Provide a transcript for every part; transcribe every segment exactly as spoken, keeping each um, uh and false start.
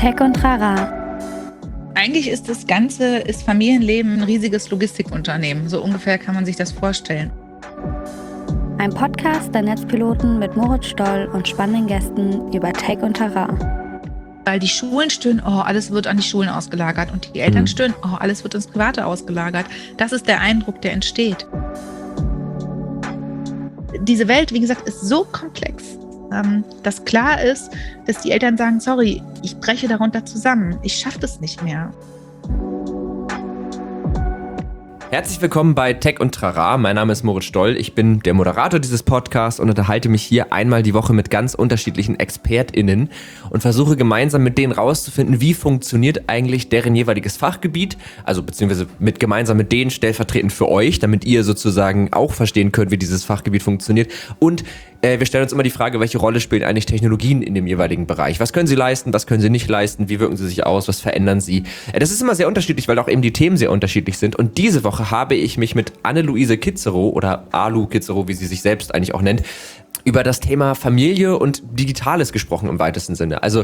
Tech und Trara. Eigentlich ist das Ganze, ist Familienleben ein riesiges Logistikunternehmen. So ungefähr kann man sich das vorstellen. Ein Podcast der Netzpiloten mit Moritz Stoll und spannenden Gästen über Tech und Trara. Weil die Schulen stöhnen, oh, alles wird an die Schulen ausgelagert. Und die Eltern Mhm. stöhnen, oh, alles wird ins Private ausgelagert. Das ist der Eindruck, der entsteht. Diese Welt, wie gesagt, ist so komplex, ähm, dass klar ist, dass die Eltern sagen, sorry, ich breche darunter zusammen. Ich schaffe das nicht mehr. Herzlich willkommen bei Tech und Trara. Mein Name ist Moritz Stoll. Ich bin der Moderator dieses Podcasts und unterhalte mich hier einmal die Woche mit ganz unterschiedlichen ExpertInnen und versuche gemeinsam mit denen rauszufinden, wie funktioniert eigentlich deren jeweiliges Fachgebiet, also beziehungsweise mit gemeinsam mit denen stellvertretend für euch, damit ihr sozusagen auch verstehen könnt, wie dieses Fachgebiet funktioniert. Und äh, wir stellen uns immer die Frage, welche Rolle spielen eigentlich Technologien in dem jeweiligen Bereich? Was können sie leisten, was können sie nicht leisten, wie wirken sie sich aus, was verändern sie? Äh, das ist immer sehr unterschiedlich, weil auch eben die Themen sehr unterschiedlich sind. Und diese Woche habe ich mich mit Anne-Luise Kitzerow oder Alu Kitzerow, wie sie sich selbst eigentlich auch nennt, über das Thema Familie und Digitales gesprochen im weitesten Sinne. Also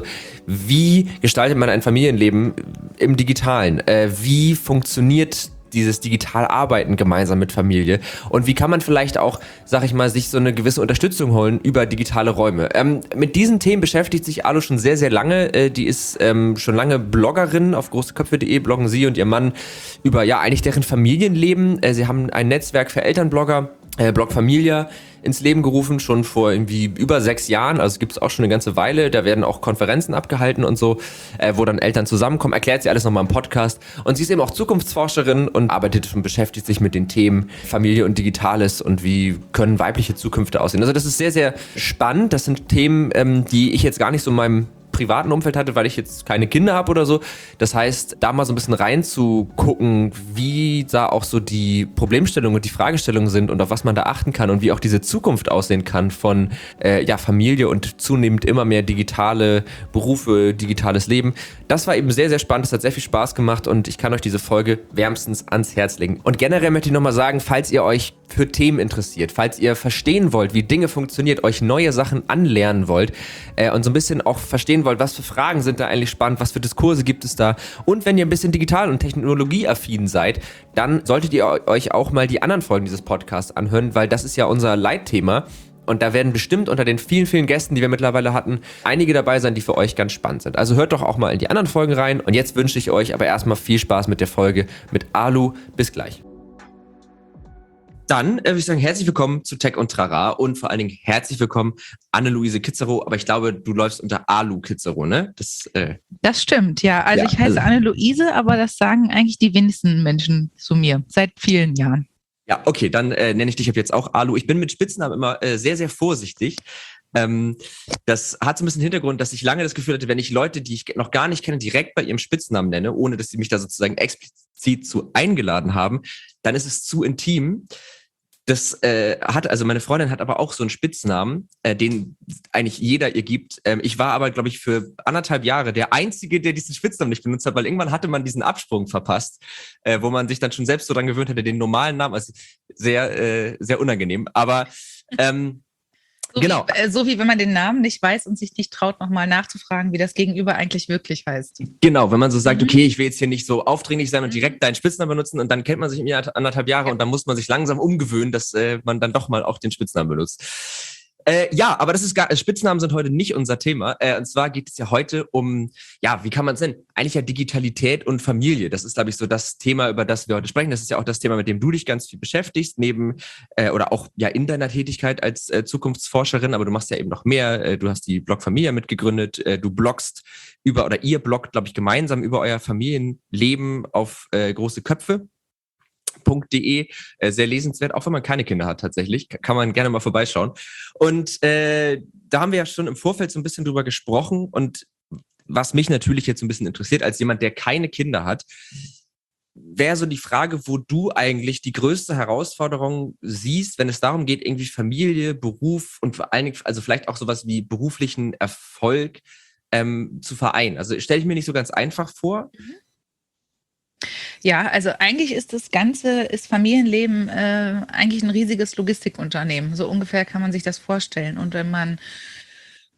wie gestaltet man ein Familienleben im Digitalen? Äh, wie funktioniert dieses digital Arbeiten gemeinsam mit Familie? Und wie kann man vielleicht auch, sag ich mal, sich so eine gewisse Unterstützung holen über digitale Räume? Ähm, mit diesen Themen beschäftigt sich Alu schon sehr, sehr lange. Äh, die ist ähm, schon lange Bloggerin. Auf großeköpfe punkt de bloggen sie und ihr Mann über, ja, eigentlich deren Familienleben. Äh, sie haben ein Netzwerk für Elternblogger, äh, Blog Familia, ins Leben gerufen, schon vor irgendwie über sechs Jahren, also gibt es auch schon eine ganze Weile, da werden auch Konferenzen abgehalten und so, äh, wo dann Eltern zusammenkommen, erklärt sie alles nochmal im Podcast und sie ist eben auch Zukunftsforscherin und arbeitet und beschäftigt sich mit den Themen Familie und Digitales und wie können weibliche Zukünfte aussehen. Also das ist sehr, sehr spannend, das sind Themen, ähm, die ich jetzt gar nicht so in meinem privaten Umfeld hatte, weil ich jetzt keine Kinder habe oder so. Das heißt, da mal so ein bisschen reinzugucken, wie da auch so die Problemstellungen und die Fragestellungen sind und auf was man da achten kann und wie auch diese Zukunft aussehen kann von äh, ja, Familie und zunehmend immer mehr digitale Berufe, digitales Leben. Das war eben sehr, sehr spannend. Das hat sehr viel Spaß gemacht und ich kann euch diese Folge wärmstens ans Herz legen. Und generell möchte ich nochmal sagen, falls ihr euch für Themen interessiert, falls ihr verstehen wollt, wie Dinge funktionieren, euch neue Sachen anlernen wollt äh, und so ein bisschen auch verstehen wollt, was für Fragen sind da eigentlich spannend, was für Diskurse gibt es da und wenn ihr ein bisschen digital- und technologieaffin seid, dann solltet ihr euch auch mal die anderen Folgen dieses Podcasts anhören, weil das ist ja unser Leitthema. Und da werden bestimmt unter den vielen, vielen Gästen, die wir mittlerweile hatten, einige dabei sein, die für euch ganz spannend sind. Also hört doch auch mal in die anderen Folgen rein. Und jetzt wünsche ich euch aber erstmal viel Spaß mit der Folge mit Alu. Bis gleich. Dann äh, würde ich sagen, herzlich willkommen zu Tech und Trara und vor allen Dingen herzlich willkommen Anne-Luise Kitzerow. Aber ich glaube, du läufst unter Alu Kitzerow, ne? Das, äh Das stimmt, ja. Also Ja, ich heiße also- Anne-Luise, aber das sagen eigentlich die wenigsten Menschen zu mir seit vielen Jahren. Ja, okay, dann äh, nenne ich dich ab jetzt auch Alu. Ich bin mit Spitznamen immer äh, sehr, sehr vorsichtig. Ähm, das hat so ein bisschen Hintergrund, dass ich lange das Gefühl hatte, wenn ich Leute, die ich noch gar nicht kenne, direkt bei ihrem Spitznamen nenne, ohne dass sie mich da sozusagen explizit zu eingeladen haben, dann ist es zu intim. Das äh, hat, also meine Freundin hat aber auch so einen Spitznamen, äh, den eigentlich jeder ihr gibt. Ähm, ich war aber, glaube ich, für anderthalb Jahre der Einzige, der diesen Spitznamen nicht benutzt hat, weil irgendwann hatte man diesen Absprung verpasst, äh, wo man sich dann schon selbst so dran gewöhnt hatte, den normalen Namen, also sehr, äh, sehr unangenehm. Aber ähm, So genau. Wie, äh, so wie wenn man den Namen nicht weiß und sich nicht traut, nochmal nachzufragen, wie das Gegenüber eigentlich wirklich heißt. Genau, wenn man so sagt, Mhm. okay, ich will jetzt hier nicht so aufdringlich sein und Mhm. direkt deinen Spitznamen benutzen und dann kennt man sich im Jahr anderthalb Jahre Ja. und dann muss man sich langsam umgewöhnen, dass äh, man dann doch mal auch den Spitznamen benutzt. Äh, ja, aber das ist gar, Spitznamen sind heute nicht unser Thema. Äh, und zwar geht es ja heute um, ja, wie kann man es nennen? Eigentlich ja Digitalität und Familie. Das ist, glaube ich, so das Thema, über das wir heute sprechen. Das ist ja auch das Thema, mit dem du dich ganz viel beschäftigst, neben äh, oder auch ja in deiner Tätigkeit als äh, Zukunftsforscherin. Aber du machst ja eben noch mehr. Äh, du hast die Blog Familia mitgegründet. Äh, du bloggst über, oder ihr bloggt, glaube ich, gemeinsam über euer Familienleben auf äh, große Köpfe. .de, äh, sehr lesenswert, auch wenn man keine Kinder hat tatsächlich, kann man gerne mal vorbeischauen. Und äh, da haben wir ja schon im Vorfeld so ein bisschen drüber gesprochen und was mich natürlich jetzt so ein bisschen interessiert, als jemand, der keine Kinder hat, wäre so die Frage, wo du eigentlich die größte Herausforderung siehst, wenn es darum geht, irgendwie Familie, Beruf und vor allen Dingen, also vielleicht auch sowas wie beruflichen Erfolg ähm, zu vereinen. Also stelle ich mir nicht so ganz einfach vor. Ja, also eigentlich ist das Ganze, ist Familienleben äh, eigentlich ein riesiges Logistikunternehmen. So ungefähr kann man sich das vorstellen. Und wenn man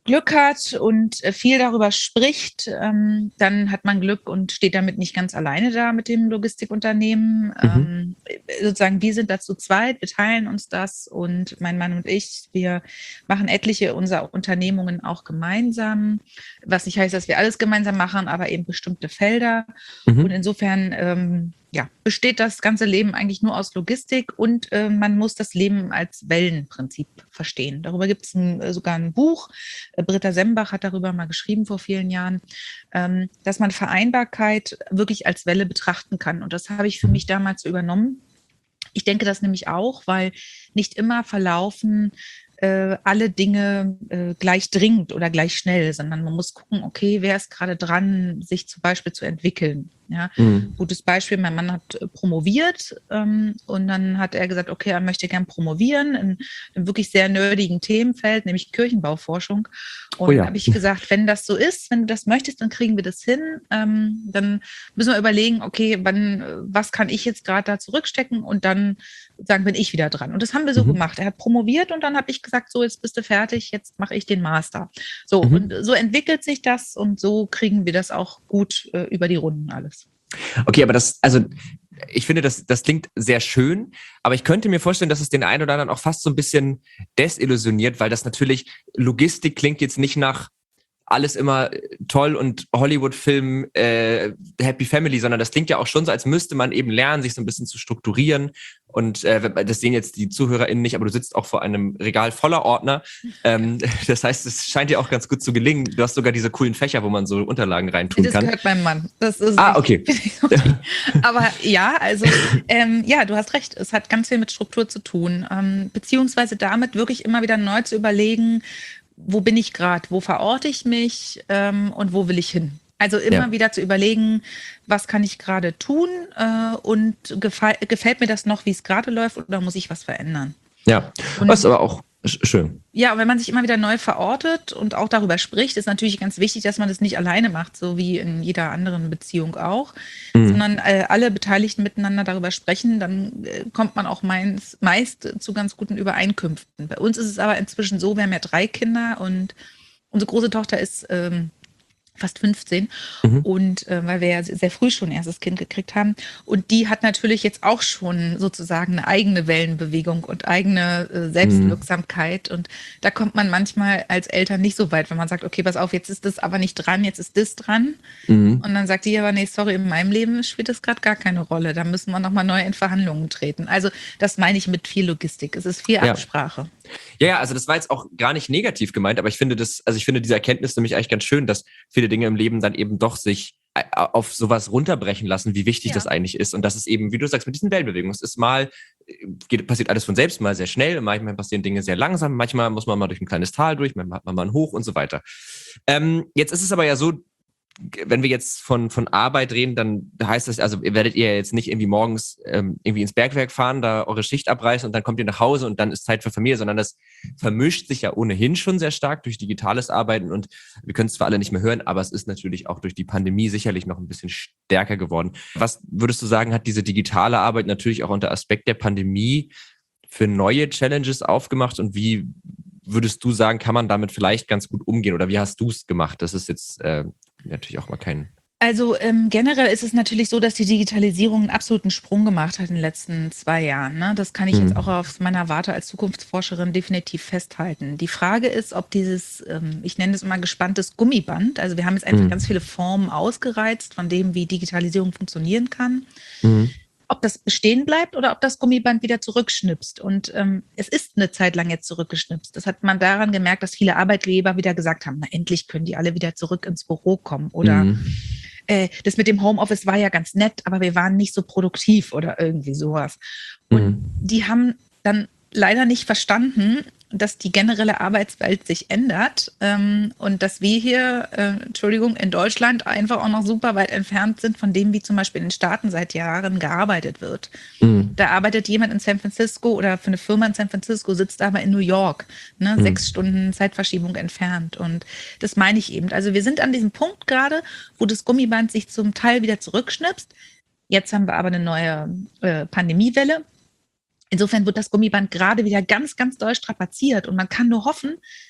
Glück hat und viel darüber spricht, ähm, dann hat man Glück und steht damit nicht ganz alleine da mit dem Logistikunternehmen. Mhm. Ähm, sozusagen, wir sind dazu zweit, wir teilen uns das und mein Mann und ich, wir machen etliche unserer Unternehmungen auch gemeinsam, was nicht heißt, dass wir alles gemeinsam machen, aber eben bestimmte Felder. Mhm. Und insofern ähm, ja, besteht das ganze Leben eigentlich nur aus Logistik und äh, man muss das Leben als Wellenprinzip verstehen. Darüber gibt es ein, sogar ein Buch. Äh, Britta Sembach hat darüber mal geschrieben vor vielen Jahren, ähm, dass man Vereinbarkeit wirklich als Welle betrachten kann. Und das habe ich für mich damals so übernommen. Ich denke das nämlich auch, weil nicht immer verlaufen äh, alle Dinge äh, gleich dringend oder gleich schnell, sondern man muss gucken, okay, wer ist gerade dran, sich zum Beispiel zu entwickeln. Ja, mhm. Gutes Beispiel, mein Mann hat promoviert ähm, und dann hat er gesagt, okay, er möchte gern promovieren in einem wirklich sehr nerdigen Themenfeld, nämlich Kirchenbauforschung. Und oh ja. habe ich gesagt, wenn das so ist, wenn du das möchtest, dann kriegen wir das hin. Ähm, dann müssen wir überlegen, okay, wann, was kann ich jetzt gerade da zurückstecken und dann sagen, bin ich wieder dran. Und das haben wir so mhm. gemacht. Er hat promoviert und dann habe ich gesagt, so, jetzt bist du fertig, jetzt mache ich den Master. So, mhm. und so entwickelt sich das und so kriegen wir das auch gut äh, über die Runden alles. Okay, aber das, also ich finde, das, das klingt sehr schön, aber ich könnte mir vorstellen, dass es den einen oder anderen auch fast so ein bisschen desillusioniert, weil das natürlich, Logistik klingt jetzt nicht nach alles immer toll und Hollywood-Film, äh, Happy Family, sondern das klingt ja auch schon so, als müsste man eben lernen, sich so ein bisschen zu strukturieren. Und äh, das sehen jetzt die ZuhörerInnen nicht, aber du sitzt auch vor einem Regal voller Ordner. Ähm, das heißt, es scheint dir auch ganz gut zu gelingen. Du hast sogar diese coolen Fächer, wo man so Unterlagen reintun das kann. Das gehört meinem Mann. Das ist ah, okay. okay. Aber ja, also ähm, ja, du hast recht. Es hat ganz viel mit Struktur zu tun. Ähm, beziehungsweise damit wirklich immer wieder neu zu überlegen, wo bin ich gerade, wo verorte ich mich ähm, und wo will ich hin? Also immer ja. wieder zu überlegen, was kann ich gerade tun äh, und gefall, gefällt mir das noch, wie es gerade läuft oder muss ich was verändern? Ja, und das ist aber auch schön. Ja, und wenn man sich immer wieder neu verortet und auch darüber spricht, ist natürlich ganz wichtig, dass man das nicht alleine macht, so wie in jeder anderen Beziehung auch, mhm. sondern äh, alle Beteiligten miteinander darüber sprechen, dann äh, kommt man auch meist, meist zu ganz guten Übereinkünften. Bei uns ist es aber inzwischen so, wir haben ja drei Kinder und unsere große Tochter ist ähm, fast fünfzehn mhm. und äh, weil wir ja sehr früh schon ein erstes Kind gekriegt haben und die hat natürlich jetzt auch schon sozusagen eine eigene Wellenbewegung und eigene äh, Selbstwirksamkeit mhm. und da kommt man manchmal als Eltern nicht so weit, wenn man sagt, okay, pass auf, jetzt ist das aber nicht dran, jetzt ist das dran mhm. und dann sagt die aber, nee, sorry, in meinem Leben spielt das gerade gar keine Rolle, da müssen wir nochmal neu in Verhandlungen treten. Also das meine ich mit viel Logistik, es ist viel ja. Absprache. Ja, ja, also das war jetzt auch gar nicht negativ gemeint, aber ich finde das, also ich finde diese Erkenntnis nämlich eigentlich ganz schön, dass viele Dinge im Leben dann eben doch sich auf sowas runterbrechen lassen, wie wichtig ja. das eigentlich ist. Und das ist eben, wie du sagst, mit diesen Wellenbewegungen. Es ist mal, geht, passiert alles von selbst, mal sehr schnell, manchmal passieren Dinge sehr langsam, manchmal muss man mal durch ein kleines Tal durch, manchmal hat man mal ein Hoch und so weiter. Ähm, jetzt ist es aber ja so, wenn wir jetzt von, von Arbeit reden, dann heißt das, also ihr werdet ihr jetzt nicht irgendwie morgens ähm, irgendwie ins Bergwerk fahren, da eure Schicht abreißen und dann kommt ihr nach Hause und dann ist Zeit für Familie, sondern das vermischt sich ja ohnehin schon sehr stark durch digitales Arbeiten und wir können es zwar alle nicht mehr hören, aber es ist natürlich auch durch die Pandemie sicherlich noch ein bisschen stärker geworden. Was würdest du sagen, hat diese digitale Arbeit natürlich auch unter Aspekt der Pandemie für neue Challenges aufgemacht und wie würdest du sagen, kann man damit vielleicht ganz gut umgehen oder wie hast du es gemacht? Das ist jetzt äh, natürlich auch mal kein... Also ähm, generell ist es natürlich so, dass die Digitalisierung einen absoluten Sprung gemacht hat in den letzten zwei Jahren. Ne? Das kann ich mhm. jetzt auch aus meiner Warte als Zukunftsforscherin definitiv festhalten. Die Frage ist, ob dieses, ähm, ich nenne es immer gespanntes Gummiband, also wir haben jetzt einfach mhm. ganz viele Formen ausgereizt von dem, wie Digitalisierung funktionieren kann, mhm. ob das bestehen bleibt oder ob das Gummiband wieder zurückschnipst. Und ähm, es ist eine Zeit lang jetzt zurückgeschnipst. Das hat man daran gemerkt, dass viele Arbeitgeber wieder gesagt haben, na endlich können die alle wieder zurück ins Büro kommen. Oder mhm. äh, das mit dem Homeoffice war ja ganz nett, aber wir waren nicht so produktiv oder irgendwie sowas. Und mhm. die haben dann leider nicht verstanden, dass die generelle Arbeitswelt sich ändert ähm, und dass wir hier, äh, Entschuldigung, in Deutschland einfach auch noch super weit entfernt sind von dem, wie zum Beispiel in den Staaten seit Jahren gearbeitet wird. Mhm. Da arbeitet jemand in San Francisco oder für eine Firma in San Francisco, sitzt aber in New York, ne, mhm. sechs Stunden Zeitverschiebung entfernt. Und das meine ich eben. Also wir sind an diesem Punkt gerade, wo das Gummiband sich zum Teil wieder zurückschnipst. Jetzt haben wir aber eine neue äh, Pandemiewelle. Insofern wird das Gummiband gerade wieder ganz, ganz doll strapaziert und man kann nur hoffen,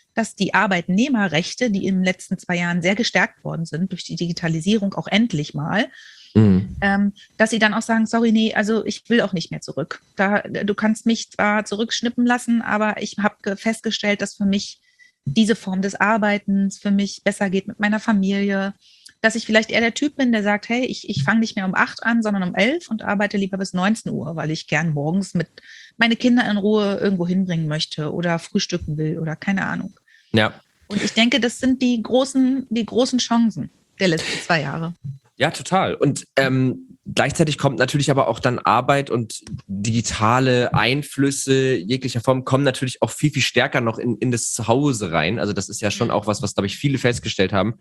dass die Arbeitnehmerrechte, die in den letzten zwei Jahren sehr gestärkt worden sind durch die Digitalisierung, auch endlich mal, mhm. ähm, dass sie dann auch sagen, sorry, nee, also ich will auch nicht mehr zurück. Da, du kannst mich zwar zurückschnippen lassen, aber ich habe festgestellt, dass für mich diese Form des Arbeitens für mich besser geht mit meiner Familie, dass ich vielleicht eher der Typ bin, der sagt, hey, ich, ich fange nicht mehr um acht an, sondern um elf und arbeite lieber bis neunzehn Uhr, weil ich gern morgens mit meine Kinder in Ruhe irgendwo hinbringen möchte oder frühstücken will oder keine Ahnung. Ja. Und ich denke, das sind die großen, die großen Chancen der letzten zwei Jahre. Ja, total. Und ähm, gleichzeitig kommt natürlich aber auch dann Arbeit und digitale Einflüsse jeglicher Form kommen natürlich auch viel, viel stärker noch in, in das Zuhause rein. Also das ist ja schon auch was, was, glaube ich, viele festgestellt haben.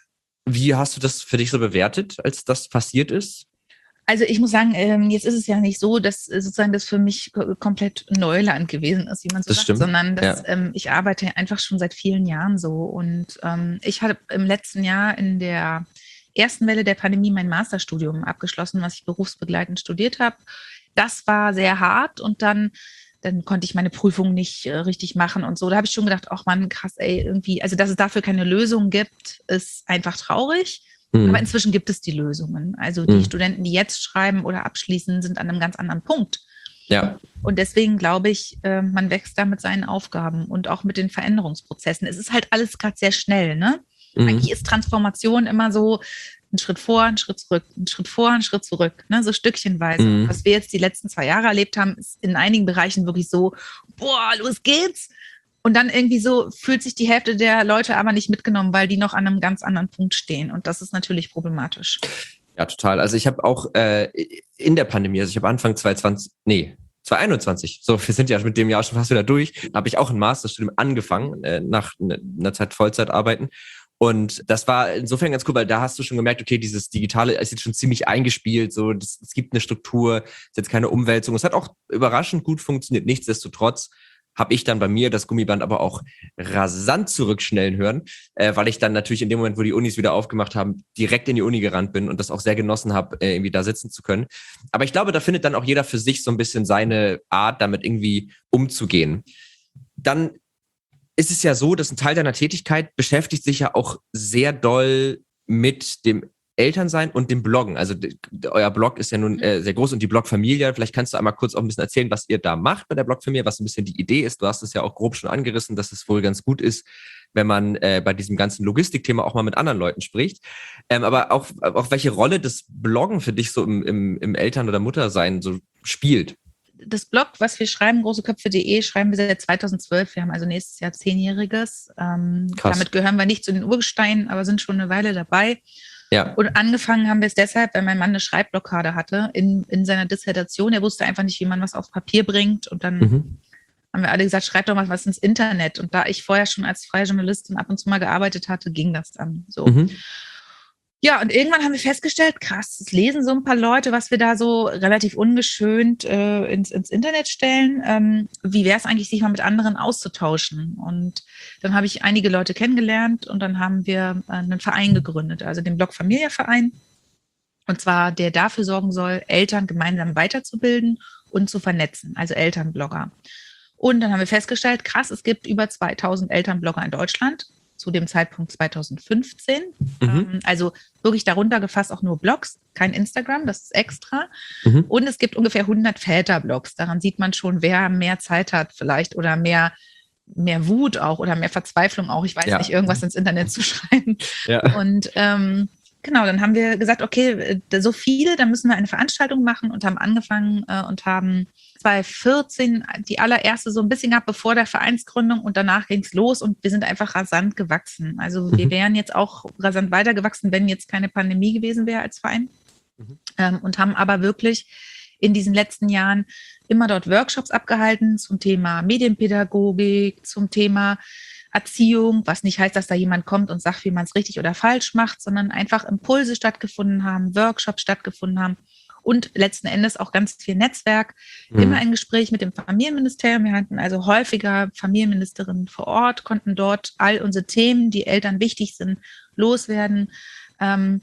Wie hast du das für dich so bewertet, als das passiert ist? Also ich muss sagen, jetzt ist es ja nicht so, dass sozusagen das für mich komplett Neuland gewesen ist, wie man so das sagt, stimmt. sondern dass, ja. ähm, ich arbeite einfach schon seit vielen Jahren so. Und ähm, ich hatte im letzten Jahr in der ersten Welle der Pandemie mein Masterstudium abgeschlossen, was ich berufsbegleitend studiert habe. Das war sehr hart und dann dann konnte ich meine Prüfung nicht äh, richtig machen und so. Da habe ich schon gedacht, ach Mann, krass, ey, irgendwie, also dass es dafür keine Lösung gibt, ist einfach traurig. Mhm. Aber inzwischen gibt es die Lösungen. Also die mhm. Studenten, die jetzt schreiben oder abschließen, sind an einem ganz anderen Punkt. Ja. Und deswegen glaube ich, äh, man wächst da mit seinen Aufgaben und auch mit den Veränderungsprozessen. Es ist halt alles gerade sehr schnell, ne? Mhm. Eigentlich ist Transformation immer so, ein Schritt vor, ein Schritt zurück, ein Schritt vor, ein Schritt zurück, ne? So stückchenweise. Mhm. Was wir jetzt die letzten zwei Jahre erlebt haben, ist in einigen Bereichen wirklich so, boah, los geht's. Und dann irgendwie so fühlt sich die Hälfte der Leute aber nicht mitgenommen, weil die noch an einem ganz anderen Punkt stehen. Und das ist natürlich problematisch. Ja, total. Also ich habe auch äh, in der Pandemie, also ich habe Anfang zwanzig zwanzig, nee, zwanzig einundzwanzig, so wir sind ja mit dem Jahr schon fast wieder durch, habe ich auch ein Masterstudium angefangen, äh, nach einer Zeit Vollzeit arbeiten. Und das war insofern ganz cool, weil da hast du schon gemerkt, okay, dieses Digitale ist jetzt schon ziemlich eingespielt, so, das, es gibt eine Struktur, ist jetzt keine Umwälzung. Es hat auch überraschend gut funktioniert. Nichtsdestotrotz habe ich dann bei mir das Gummiband aber auch rasant zurückschnellen hören, äh, weil ich dann natürlich in dem Moment, wo die Unis wieder aufgemacht haben, direkt in die Uni gerannt bin und das auch sehr genossen habe, äh, irgendwie da sitzen zu können. Aber ich glaube, da findet dann auch jeder für sich so ein bisschen seine Art, damit irgendwie umzugehen. Dann ist es ja so, dass ein Teil deiner Tätigkeit beschäftigt sich ja auch sehr doll mit dem Elternsein und dem Bloggen. Also d- d- euer Blog ist ja nun äh, sehr groß und die Blogfamilie. Vielleicht kannst du einmal kurz auch ein bisschen erzählen, was ihr da macht bei der Blogfamilie, was ein bisschen die Idee ist. Du hast es ja auch grob schon angerissen, dass es wohl ganz gut ist, wenn man äh, bei diesem ganzen Logistikthema auch mal mit anderen Leuten spricht. Ähm, aber auch, auch welche Rolle das Bloggen für dich so im, im, im Eltern- oder Muttersein so spielt. Das Blog, was wir schreiben, großeköpfe punkt de, schreiben wir seit zweitausendzwölf. Wir haben also nächstes Jahr zehnjähriges. Ähm, damit gehören wir nicht zu den Urgesteinen, aber sind schon eine Weile dabei. Ja. Und angefangen haben wir es deshalb, weil mein Mann eine Schreibblockade hatte in, in seiner Dissertation. Er wusste einfach nicht, wie man was auf Papier bringt. Und dann mhm. haben wir alle gesagt, schreib doch mal was ins Internet. Und da ich vorher schon als freie Journalistin ab und zu mal gearbeitet hatte, ging das dann so. Mhm. Ja, und irgendwann haben wir festgestellt, krass, es lesen so ein paar Leute, was wir da so relativ ungeschönt äh, ins, ins Internet stellen. Ähm, wie wäre es eigentlich, sich mal mit anderen auszutauschen? Und dann habe ich einige Leute kennengelernt und dann haben wir äh, einen Verein gegründet, also den Blog-Familia-Verein. Und zwar, der dafür sorgen soll, Eltern gemeinsam weiterzubilden und zu vernetzen, also Elternblogger. Und dann haben wir festgestellt, krass, es gibt über zweitausend Elternblogger in Deutschland. Zu dem Zeitpunkt zweitausendfünfzehn. Mhm. Ähm, also wirklich darunter gefasst auch nur Blogs, kein Instagram, das ist extra. Mhm. Und es gibt ungefähr hundert Väterblogs. Daran sieht man schon, wer mehr Zeit hat vielleicht oder mehr, mehr Wut auch oder mehr Verzweiflung auch. Ich weiß ja. nicht, irgendwas ins Internet zu schreiben. Ja. Und ähm, genau, dann haben wir gesagt, okay, so viele, dann müssen wir eine Veranstaltung machen und haben angefangen äh, und haben zweitausendvierzehn die allererste so ein bisschen gehabt, bevor der Vereinsgründung und danach ging es los und wir sind einfach rasant gewachsen. Also mhm. wir wären jetzt auch rasant weitergewachsen, wenn jetzt keine Pandemie gewesen wäre als Verein mhm. ähm, und haben aber wirklich in diesen letzten Jahren immer dort Workshops abgehalten zum Thema Medienpädagogik, zum Thema Erziehung, was nicht heißt, dass da jemand kommt und sagt, wie man es richtig oder falsch macht, sondern einfach Impulse stattgefunden haben, Workshops stattgefunden haben und letzten Endes auch ganz viel Netzwerk. Mhm. Immer ein Gespräch mit dem Familienministerium. Wir hatten also häufiger Familienministerinnen vor Ort, konnten dort all unsere Themen, die Eltern wichtig sind, loswerden.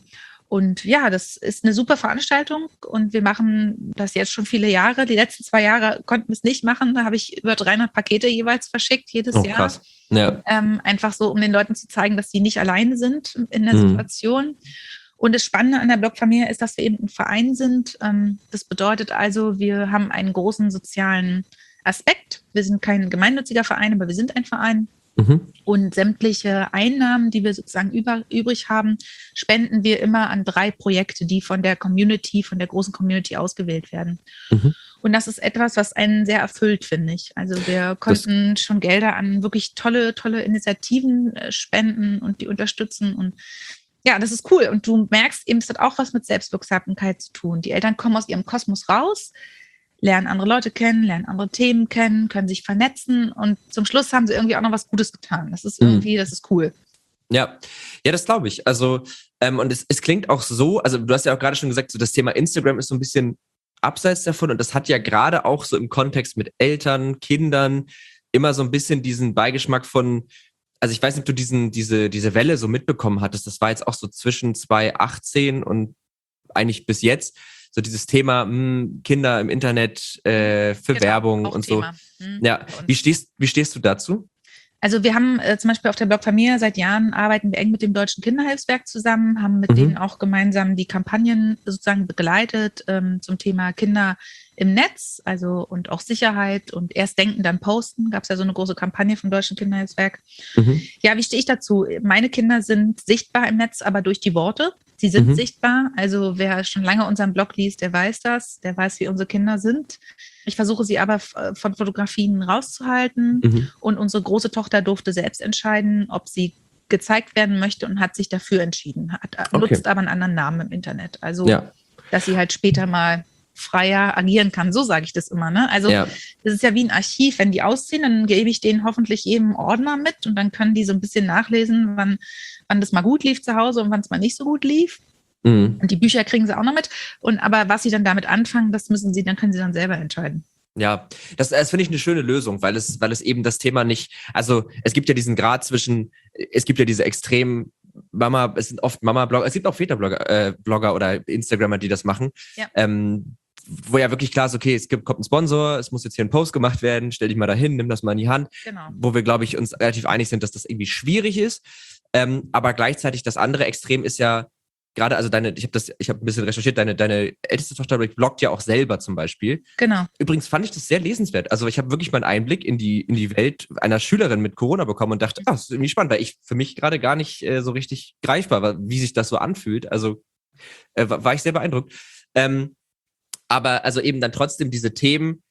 Und ja, das ist eine super Veranstaltung und wir machen das jetzt schon viele Jahre. Die letzten zwei Jahre konnten wir es nicht machen. Da habe ich über dreihundert Pakete jeweils verschickt, jedes Oh, Jahr. krass. Ja. Ähm, einfach so, um den Leuten zu zeigen, dass sie nicht alleine sind in der Mhm. Situation. Und das Spannende an der Blogfamilie ist, dass wir eben ein Verein sind. Ähm, das bedeutet also, wir haben einen großen sozialen Aspekt. Wir sind kein gemeinnütziger Verein, aber wir sind ein Verein. Mhm. Und sämtliche Einnahmen, die wir sozusagen über, übrig haben, spenden wir immer an drei Projekte, die von der Community, von der großen Community ausgewählt werden. Mhm. Und das ist etwas, was einen sehr erfüllt, finde ich. Also wir konnten das schon Gelder an wirklich tolle, tolle Initiativen äh, spenden und die unterstützen. Und ja, das ist cool. Und du merkst eben, es hat auch was mit Selbstwirksamkeit zu tun. Die Eltern kommen aus ihrem Kosmos raus, lernen andere Leute kennen, lernen andere Themen kennen, können sich vernetzen und zum Schluss haben sie irgendwie auch noch was Gutes getan. Das ist irgendwie, das ist cool. Ja, ja, das glaube ich. Also, ähm, und es, es klingt auch so, also du hast ja auch gerade schon gesagt, so das Thema Instagram ist so ein bisschen abseits davon und das hat ja gerade auch so im Kontext mit Eltern, Kindern immer so ein bisschen diesen Beigeschmack von, also ich weiß nicht, ob du diesen, diese, diese Welle so mitbekommen hattest, das war jetzt auch so zwischen zwanzig achtzehn und eigentlich bis jetzt, so dieses Thema mh, Kinder im Internet äh, für Genau, Werbung auch und Thema. so. Mhm. Ja, wie stehst, wie stehst du dazu? Also wir haben äh, zum Beispiel auf der Blogfamilie seit Jahren arbeiten wir eng mit dem Deutschen Kinderhilfswerk zusammen, haben mit Mhm. denen auch gemeinsam die Kampagnen sozusagen begleitet ähm, zum Thema Kinder im Netz, also und auch Sicherheit und erst denken, dann posten. Gab es ja so eine große Kampagne vom Deutschen Kinderhilfswerk. Mhm. Ja, wie stehe ich dazu? Meine Kinder sind sichtbar im Netz, aber durch die Worte. Sie sind Mhm. sichtbar. Also wer schon lange unseren Blog liest, der weiß das. Der weiß, wie unsere Kinder sind. Ich versuche sie aber f- von Fotografien rauszuhalten. Mhm. Und unsere große Tochter durfte selbst entscheiden, ob sie gezeigt werden möchte und hat sich dafür entschieden. Hat, Okay. nutzt aber einen anderen Namen im Internet. Also, Ja, dass sie halt später mal freier agieren kann. So sage ich das immer. Ne? Also ja. das ist ja wie ein Archiv. Wenn die ausziehen, dann gebe ich denen hoffentlich jedem Ordner mit und dann können die so ein bisschen nachlesen, wann, wann das mal gut lief zu Hause und wann es mal nicht so gut lief. Mhm. Und die Bücher kriegen sie auch noch mit. Und aber was sie dann damit anfangen, das müssen sie, dann können sie dann selber entscheiden. Ja, das, das finde ich eine schöne Lösung, weil es, weil es eben das Thema nicht, also es gibt ja diesen Grad zwischen, es gibt ja diese extremen Mama, es sind oft Mama-Blogger, es gibt auch Väter-Blogger äh, Blogger oder Instagrammer, die das machen, Ja. ähm, wo ja wirklich klar ist, okay, es gibt, kommt ein Sponsor, es muss jetzt hier ein Post gemacht werden, stell dich mal dahin, nimm das mal in die Hand, Genau. wo wir, glaube ich, uns relativ einig sind, dass das irgendwie schwierig ist, ähm, aber gleichzeitig das andere Extrem ist ja, gerade, also deine, ich habe das, ich habe ein bisschen recherchiert, deine, deine älteste Tochter bloggt ja auch selber zum Beispiel. Genau. Übrigens fand ich das sehr lesenswert. Also ich habe wirklich mal einen Einblick in die, in die Welt einer Schülerin mit Corona bekommen und dachte, ah, das ist irgendwie spannend, weil ich für mich gerade gar nicht äh, so richtig greifbar war, wie sich das so anfühlt. Also äh, war, war ich sehr beeindruckt. Ähm, aber also eben dann trotzdem diese Themen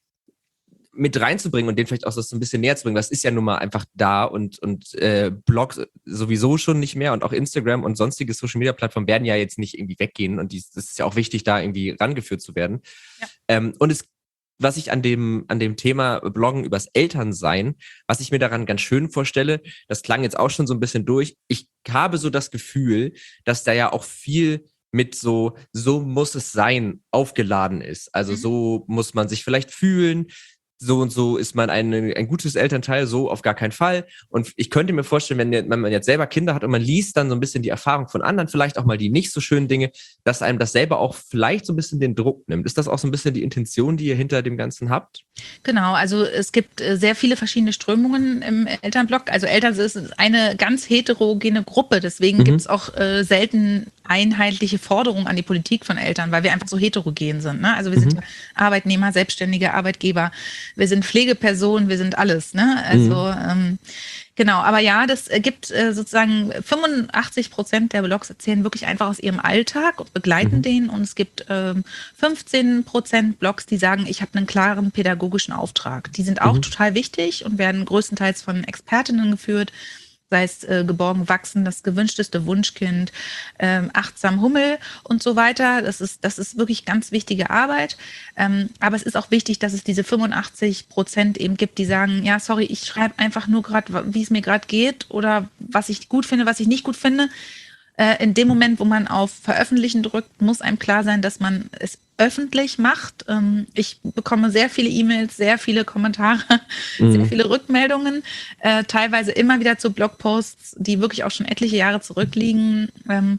mit reinzubringen und denen vielleicht auch so ein bisschen näher zu bringen, das ist ja nun mal einfach da und, und äh, Blog sowieso schon nicht mehr und auch Instagram und sonstige Social-Media-Plattformen werden ja jetzt nicht irgendwie weggehen und das ist ja auch wichtig, da irgendwie rangeführt zu werden. Ja. Ähm, und es, was ich an dem, an dem Thema Bloggen übers Elternsein, was ich mir daran ganz schön vorstelle, das klang jetzt auch schon so ein bisschen durch, ich habe so das Gefühl, dass da ja auch viel mit so, so muss es sein, aufgeladen ist. Also Mhm. so muss man sich vielleicht fühlen, so und so ist man ein, ein gutes Elternteil, so auf gar keinen Fall. Und ich könnte mir vorstellen, wenn, wenn man jetzt selber Kinder hat und man liest dann so ein bisschen die Erfahrung von anderen, vielleicht auch mal die nicht so schönen Dinge, dass einem das selber auch vielleicht so ein bisschen den Druck nimmt. Ist das auch so ein bisschen die Intention, die ihr hinter dem Ganzen habt? Genau, also es gibt äh, sehr viele verschiedene Strömungen im Elternblog. Also Eltern ist eine ganz heterogene Gruppe, deswegen Mhm. gibt es auch äh, selten einheitliche Forderungen an die Politik von Eltern, weil wir einfach so heterogen sind. Ne? Also wir sind Mhm. ja Arbeitnehmer, Selbstständige, Arbeitgeber, wir sind Pflegepersonen, wir sind alles. Ne? Also ähm, genau, aber ja, das äh, gibt äh, sozusagen fünfundachtzig Prozent der Blogs erzählen wirklich einfach aus ihrem Alltag und begleiten Mhm. den. Und es gibt ähm, fünfzehn Prozent Blogs, die sagen, ich habe einen klaren pädagogischen Auftrag. Die sind auch Mhm. total wichtig und werden größtenteils von Expertinnen geführt. Sei es äh, geborgen wachsen, das gewünschteste Wunschkind, ähm, achtsam Hummel und so weiter. Das ist, das ist wirklich ganz wichtige Arbeit. Ähm, aber es ist auch wichtig, dass es diese fünfundachtzig Prozent eben gibt, die sagen, ja, sorry, ich schreibe einfach nur gerade, wie es mir gerade geht oder was ich gut finde, was ich nicht gut finde. Äh, in dem Moment, wo man auf Veröffentlichen drückt, muss einem klar sein, dass man es öffentlich macht. Ähm, ich bekomme sehr viele E-Mails, sehr viele Kommentare, Mhm. sehr viele Rückmeldungen, äh, teilweise immer wieder zu Blogposts, die wirklich auch schon etliche Jahre zurückliegen. Ähm,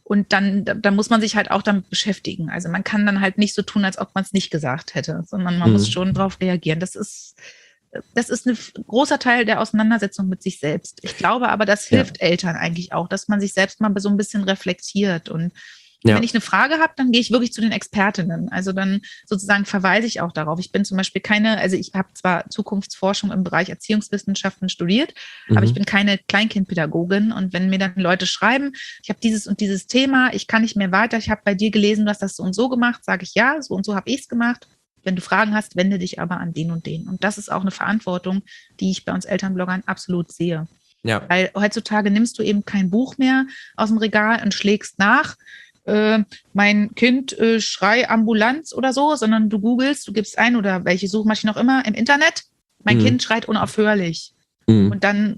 Und dann, da, da muss man sich halt auch damit beschäftigen. Also man kann dann halt nicht so tun, als ob man es nicht gesagt hätte, sondern man mhm. muss schon drauf reagieren. Das ist, das ist ein großer Teil der Auseinandersetzung mit sich selbst. Ich glaube aber, das hilft ja. Eltern eigentlich auch, dass man sich selbst mal so ein bisschen reflektiert. Und ja. wenn ich eine Frage habe, dann gehe ich wirklich zu den Expertinnen. Also dann sozusagen verweise ich auch darauf. Ich bin zum Beispiel keine, also ich habe zwar Zukunftsforschung im Bereich Erziehungswissenschaften studiert, mhm. aber ich bin keine Kleinkindpädagogin. Und wenn mir dann Leute schreiben, ich habe dieses und dieses Thema, ich kann nicht mehr weiter, ich habe bei dir gelesen, du hast das so und so gemacht, sage ich ja, so und so habe ich es gemacht. Wenn du Fragen hast, wende dich aber an den und den. Und das ist auch eine Verantwortung, die ich bei uns Elternbloggern absolut sehe. Ja. Weil heutzutage nimmst du eben kein Buch mehr aus dem Regal und schlägst nach, Äh, mein Kind äh, schrei Ambulanz oder so, sondern du googelst, du gibst ein oder welche Suchmaschine auch immer im Internet, mein mhm. Kind schreit unaufhörlich. Mhm. Und dann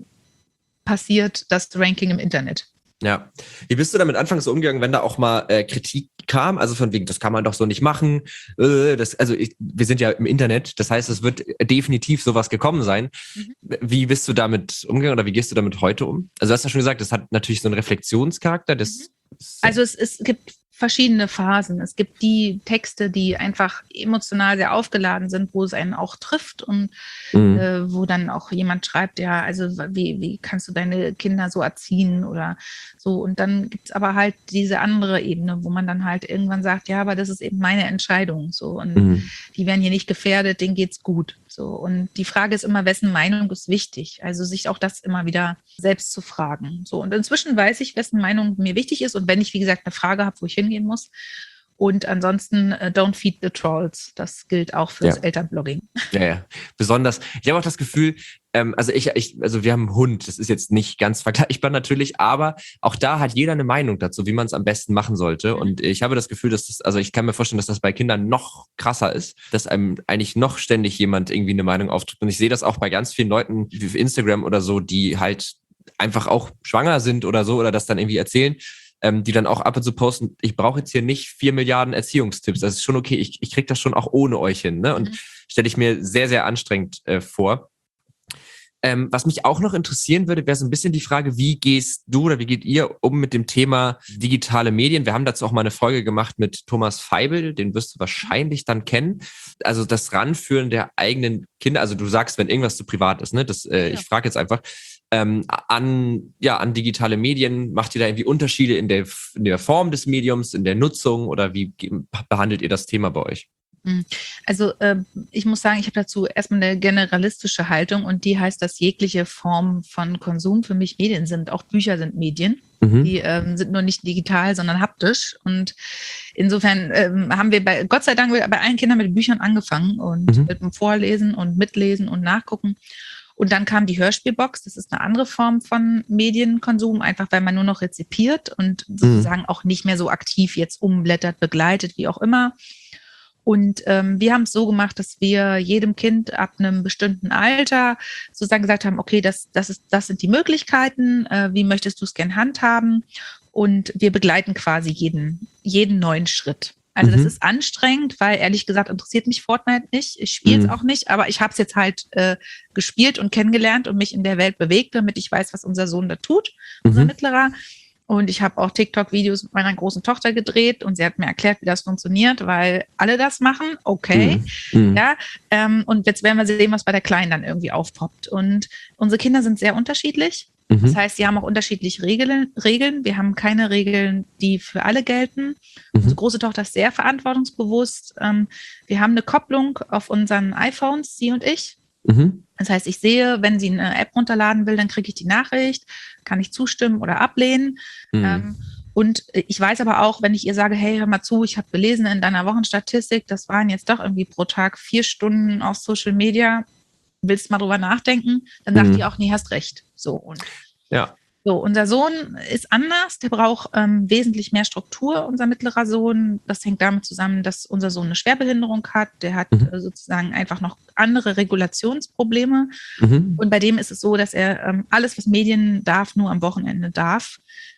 passiert das Ranking im Internet. Ja. Wie bist du damit anfangs so umgegangen, wenn da auch mal äh, Kritik kam? Also von wegen, das kann man doch so nicht machen. Äh, das, also ich, wir sind ja im Internet, das heißt, es wird definitiv sowas gekommen sein. Mhm. Wie bist du damit umgegangen oder wie gehst du damit heute um? Also du hast ja schon gesagt, das hat natürlich so einen Reflexionscharakter, das mhm. Also es, es gibt verschiedene Phasen. Es gibt die Texte, die einfach emotional sehr aufgeladen sind, wo es einen auch trifft und mhm. äh, wo dann auch jemand schreibt, ja, also wie, wie kannst du deine Kinder so erziehen oder so. Und dann gibt es aber halt diese andere Ebene, wo man dann halt irgendwann sagt, ja, aber das ist eben meine Entscheidung. So und mhm. die werden hier nicht gefährdet, denen geht's gut. So und die Frage ist immer, wessen Meinung ist wichtig? Also sich auch das immer wieder selbst zu fragen. So und inzwischen weiß ich, wessen Meinung mir wichtig ist und wenn ich, wie gesagt, eine Frage habe, wo ich hingehen muss. Und ansonsten uh, don't feed the trolls. Das gilt auch fürs ja. Elternblogging. Ja, ja. Besonders. Ich habe auch das Gefühl, ähm, also ich, ich, also wir haben einen Hund. Das ist jetzt nicht ganz vergleichbar natürlich, aber auch da hat jeder eine Meinung dazu, wie man es am besten machen sollte. Mhm. Und ich habe das Gefühl, dass das, also ich kann mir vorstellen, dass das bei Kindern noch krasser ist, dass einem eigentlich noch ständig jemand irgendwie eine Meinung aufdrückt. Und ich sehe das auch bei ganz vielen Leuten wie auf Instagram oder so, die halt einfach auch schwanger sind oder so oder das dann irgendwie erzählen. Ähm, die dann auch ab und zu posten, ich brauche jetzt hier nicht vier Milliarden Erziehungstipps. Das ist schon okay, ich, ich kriege das schon auch ohne euch hin. Ne? Und mhm. stelle ich mir sehr, sehr anstrengend äh, vor. Ähm, was mich auch noch interessieren würde, wäre so ein bisschen die Frage, wie gehst du oder wie geht ihr um mit dem Thema digitale Medien? Wir haben dazu auch mal eine Folge gemacht mit Thomas Feibel, den wirst du wahrscheinlich dann kennen. Also das Ranführen der eigenen Kinder, also du sagst, wenn irgendwas zu privat ist, ne? Das, äh, ja. Ich frage jetzt einfach, ähm, an, ja, an digitale Medien, macht ihr da irgendwie Unterschiede in der, in der Form des Mediums, in der Nutzung oder wie behandelt ihr das Thema bei euch? Also äh, ich muss sagen, ich habe dazu erstmal eine generalistische Haltung und die heißt, dass jegliche Form von Konsum für mich Medien sind. Auch Bücher sind Medien. Mhm. Die ähm, sind nur nicht digital, sondern haptisch. Und insofern ähm, haben wir bei, Gott sei Dank bei allen Kindern mit Büchern angefangen und mhm. mit dem Vorlesen und Mitlesen und Nachgucken. Und dann kam die Hörspielbox, das ist eine andere Form von Medienkonsum, einfach weil man nur noch rezipiert und sozusagen mhm. auch nicht mehr so aktiv jetzt umblättert, begleitet, wie auch immer. Und ähm, wir haben es so gemacht, dass wir jedem Kind ab einem bestimmten Alter sozusagen gesagt haben, okay, das, das, ist, das sind die Möglichkeiten, äh, wie möchtest du es gern handhaben? Und wir begleiten quasi jeden, jeden neuen Schritt. Also mhm. das ist anstrengend, weil ehrlich gesagt interessiert mich Fortnite nicht. Ich spiele es mhm. auch nicht, aber ich habe es jetzt halt äh, gespielt und kennengelernt und mich in der Welt bewegt, damit ich weiß, was unser Sohn da tut, mhm. unser Mittlerer. Und ich habe auch TikTok-Videos mit meiner großen Tochter gedreht und sie hat mir erklärt, wie das funktioniert, weil alle das machen, okay. Mhm. Ja, ähm, und jetzt werden wir sehen, was bei der Kleinen dann irgendwie aufpoppt. Und unsere Kinder sind sehr unterschiedlich. Mhm. Das heißt, sie haben auch unterschiedliche Regeln. Regeln. Wir haben keine Regeln, die für alle gelten. Mhm. Unsere große Tochter ist sehr verantwortungsbewusst. Ähm, wir haben eine Kopplung auf unseren iPhones, sie und ich. Mhm. Das heißt, ich sehe, wenn sie eine App runterladen will, dann kriege ich die Nachricht, kann ich zustimmen oder ablehnen. Mhm. Ähm, und ich weiß aber auch, wenn ich ihr sage, hey, hör mal zu, ich habe gelesen in deiner Wochenstatistik, das waren jetzt doch irgendwie pro Tag vier Stunden auf Social Media, willst mal drüber nachdenken, dann sagt mhm. die auch, nee, hast recht. So, und ja. So, unser Sohn ist anders, der braucht ähm, wesentlich mehr Struktur, unser mittlerer Sohn. Das hängt damit zusammen, dass unser Sohn eine Schwerbehinderung hat. Der hat mhm. äh, sozusagen einfach noch andere Regulationsprobleme. Mhm. Und bei dem ist es so, dass er ähm, alles, was Medien darf, nur am Wochenende darf.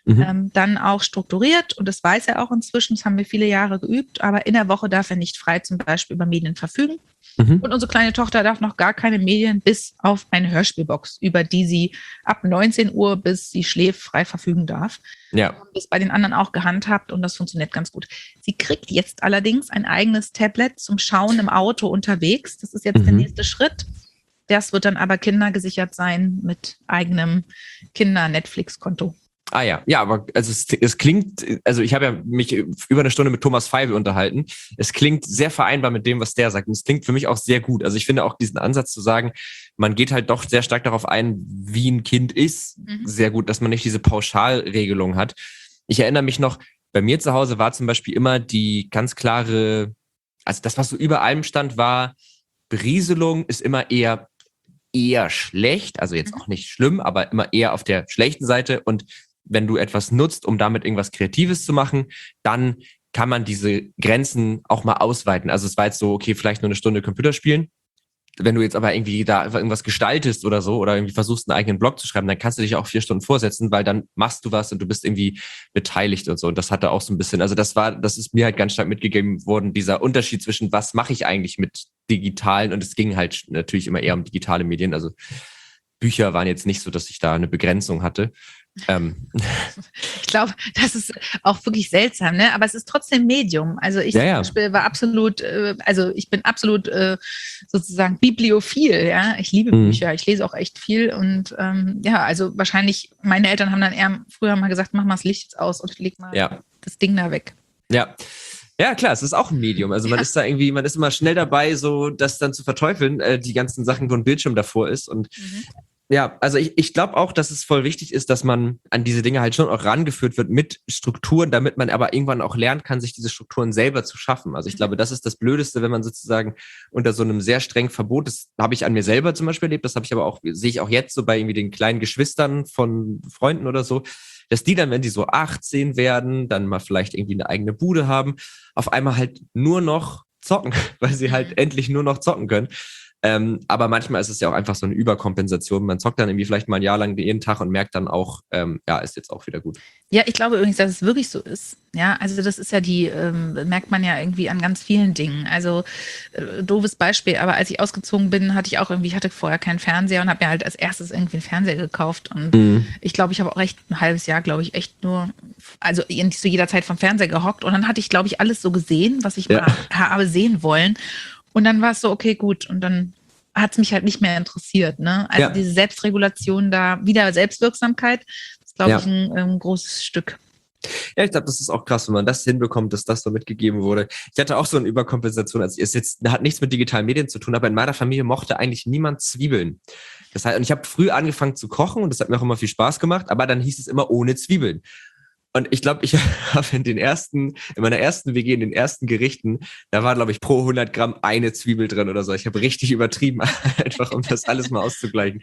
Mhm. Ähm, dann auch strukturiert, und das weiß er auch inzwischen, das haben wir viele Jahre geübt, aber in der Woche darf er nicht frei zum Beispiel über Medien verfügen. Mhm. Und unsere kleine Tochter darf noch gar keine Medien bis auf eine Hörspielbox, über die sie ab neunzehn Uhr, bis sie schläft, frei verfügen darf. Ja. Wir haben das bei den anderen auch gehandhabt und das funktioniert ganz gut. Sie kriegt jetzt allerdings ein eigenes Tablet zum Schauen im Auto unterwegs. Das ist jetzt mhm. der nächste Schritt. Das wird dann aber kindergesichert sein mit eigenem Kinder-Netflix-Konto. Ah ja, ja, aber also es, es klingt, also ich habe ja mich über eine Stunde mit Thomas Feibel unterhalten. Es klingt sehr vereinbar mit dem, was der sagt. Und es klingt für mich auch sehr gut. Also ich finde auch diesen Ansatz zu sagen, man geht halt doch sehr stark darauf ein, wie ein Kind ist, mhm. sehr gut, dass man nicht diese Pauschalregelung hat. Ich erinnere mich noch, bei mir zu Hause war zum Beispiel immer die ganz klare, also das, was so über allem stand, war, Berieselung ist immer eher eher schlecht, also jetzt auch nicht schlimm, aber immer eher auf der schlechten Seite. Und wenn du etwas nutzt, um damit irgendwas Kreatives zu machen, dann kann man diese Grenzen auch mal ausweiten. Also es war jetzt so, okay, vielleicht nur eine Stunde Computer spielen. Wenn du jetzt aber irgendwie da irgendwas gestaltest oder so oder irgendwie versuchst, einen eigenen Blog zu schreiben, dann kannst du dich auch vier Stunden vorsetzen, weil dann machst du was und du bist irgendwie beteiligt und so. Und das hatte auch so ein bisschen, also das war, das ist mir halt ganz stark mitgegeben worden, dieser Unterschied zwischen, was mache ich eigentlich mit digitalen, und es ging halt natürlich immer eher um digitale Medien. Also Bücher waren jetzt nicht so, dass ich da eine Begrenzung hatte. Ähm. Ich glaube, das ist auch wirklich seltsam, ne? Aber es ist trotzdem Medium. Also ich ja, ja. zum Beispiel war absolut, äh, also ich bin absolut äh, sozusagen bibliophil, ja. Ich liebe mhm. Bücher, ich lese auch echt viel und ähm, ja, also wahrscheinlich, meine Eltern haben dann eher früher mal gesagt, mach mal das Licht jetzt aus und leg mal ja. das Ding da weg. Ja. Ja, klar, es ist auch ein Medium. Also man ja. ist da irgendwie, man ist immer schnell dabei, so das dann zu verteufeln, äh, die ganzen Sachen, wo ein Bildschirm davor ist. Und mhm. ja, also ich, ich glaube auch, dass es voll wichtig ist, dass man an diese Dinge halt schon auch rangeführt wird mit Strukturen, damit man aber irgendwann auch lernen kann, sich diese Strukturen selber zu schaffen. Also ich glaube, das ist das Blödeste, wenn man sozusagen unter so einem sehr strengen Verbot, das habe ich an mir selber zum Beispiel erlebt, das habe ich aber auch, sehe ich auch jetzt so bei irgendwie den kleinen Geschwistern von Freunden oder so, dass die dann, wenn die so achtzehn werden, dann mal vielleicht irgendwie eine eigene Bude haben, auf einmal halt nur noch zocken, weil sie halt endlich nur noch zocken können. Ähm, aber manchmal ist es ja auch einfach so eine Überkompensation. Man zockt dann irgendwie vielleicht mal ein Jahr lang jeden Tag und merkt dann auch, ähm, ja, ist jetzt auch wieder gut. Ja, ich glaube übrigens, dass es wirklich so ist. Ja, also das ist ja die, ähm, merkt man ja irgendwie an ganz vielen Dingen. Also äh, doofes Beispiel, aber als ich ausgezogen bin, hatte ich auch irgendwie, ich hatte vorher keinen Fernseher und habe mir halt als erstes irgendwie einen Fernseher gekauft. Und mhm. ich glaube, ich habe auch echt ein halbes Jahr, glaube ich, echt nur, also nicht zu jeder Zeit vom Fernseher gehockt. Und dann hatte ich, glaube ich, alles so gesehen, was ich ja. mal habe sehen wollen. Und dann war es so, okay, gut. Und dann hat es mich halt nicht mehr interessiert. Ne? Also ja. diese Selbstregulation da, wieder Selbstwirksamkeit, ist, glaube ja. ich, ein, ein großes Stück. Ja, ich glaube, das ist auch krass, wenn man das hinbekommt, dass das so mitgegeben wurde. Ich hatte auch so eine Überkompensation. Also es jetzt hat nichts mit digitalen Medien zu tun, aber in meiner Familie mochte eigentlich niemand Zwiebeln. Das heißt, und ich habe früh angefangen zu kochen und das hat mir auch immer viel Spaß gemacht, aber dann hieß es immer ohne Zwiebeln. Und ich glaube, ich habe in den ersten, in meiner ersten W G, in den ersten Gerichten, da war, glaube ich, pro hundert Gramm eine Zwiebel drin oder so. Ich habe richtig übertrieben, einfach um das alles mal auszugleichen.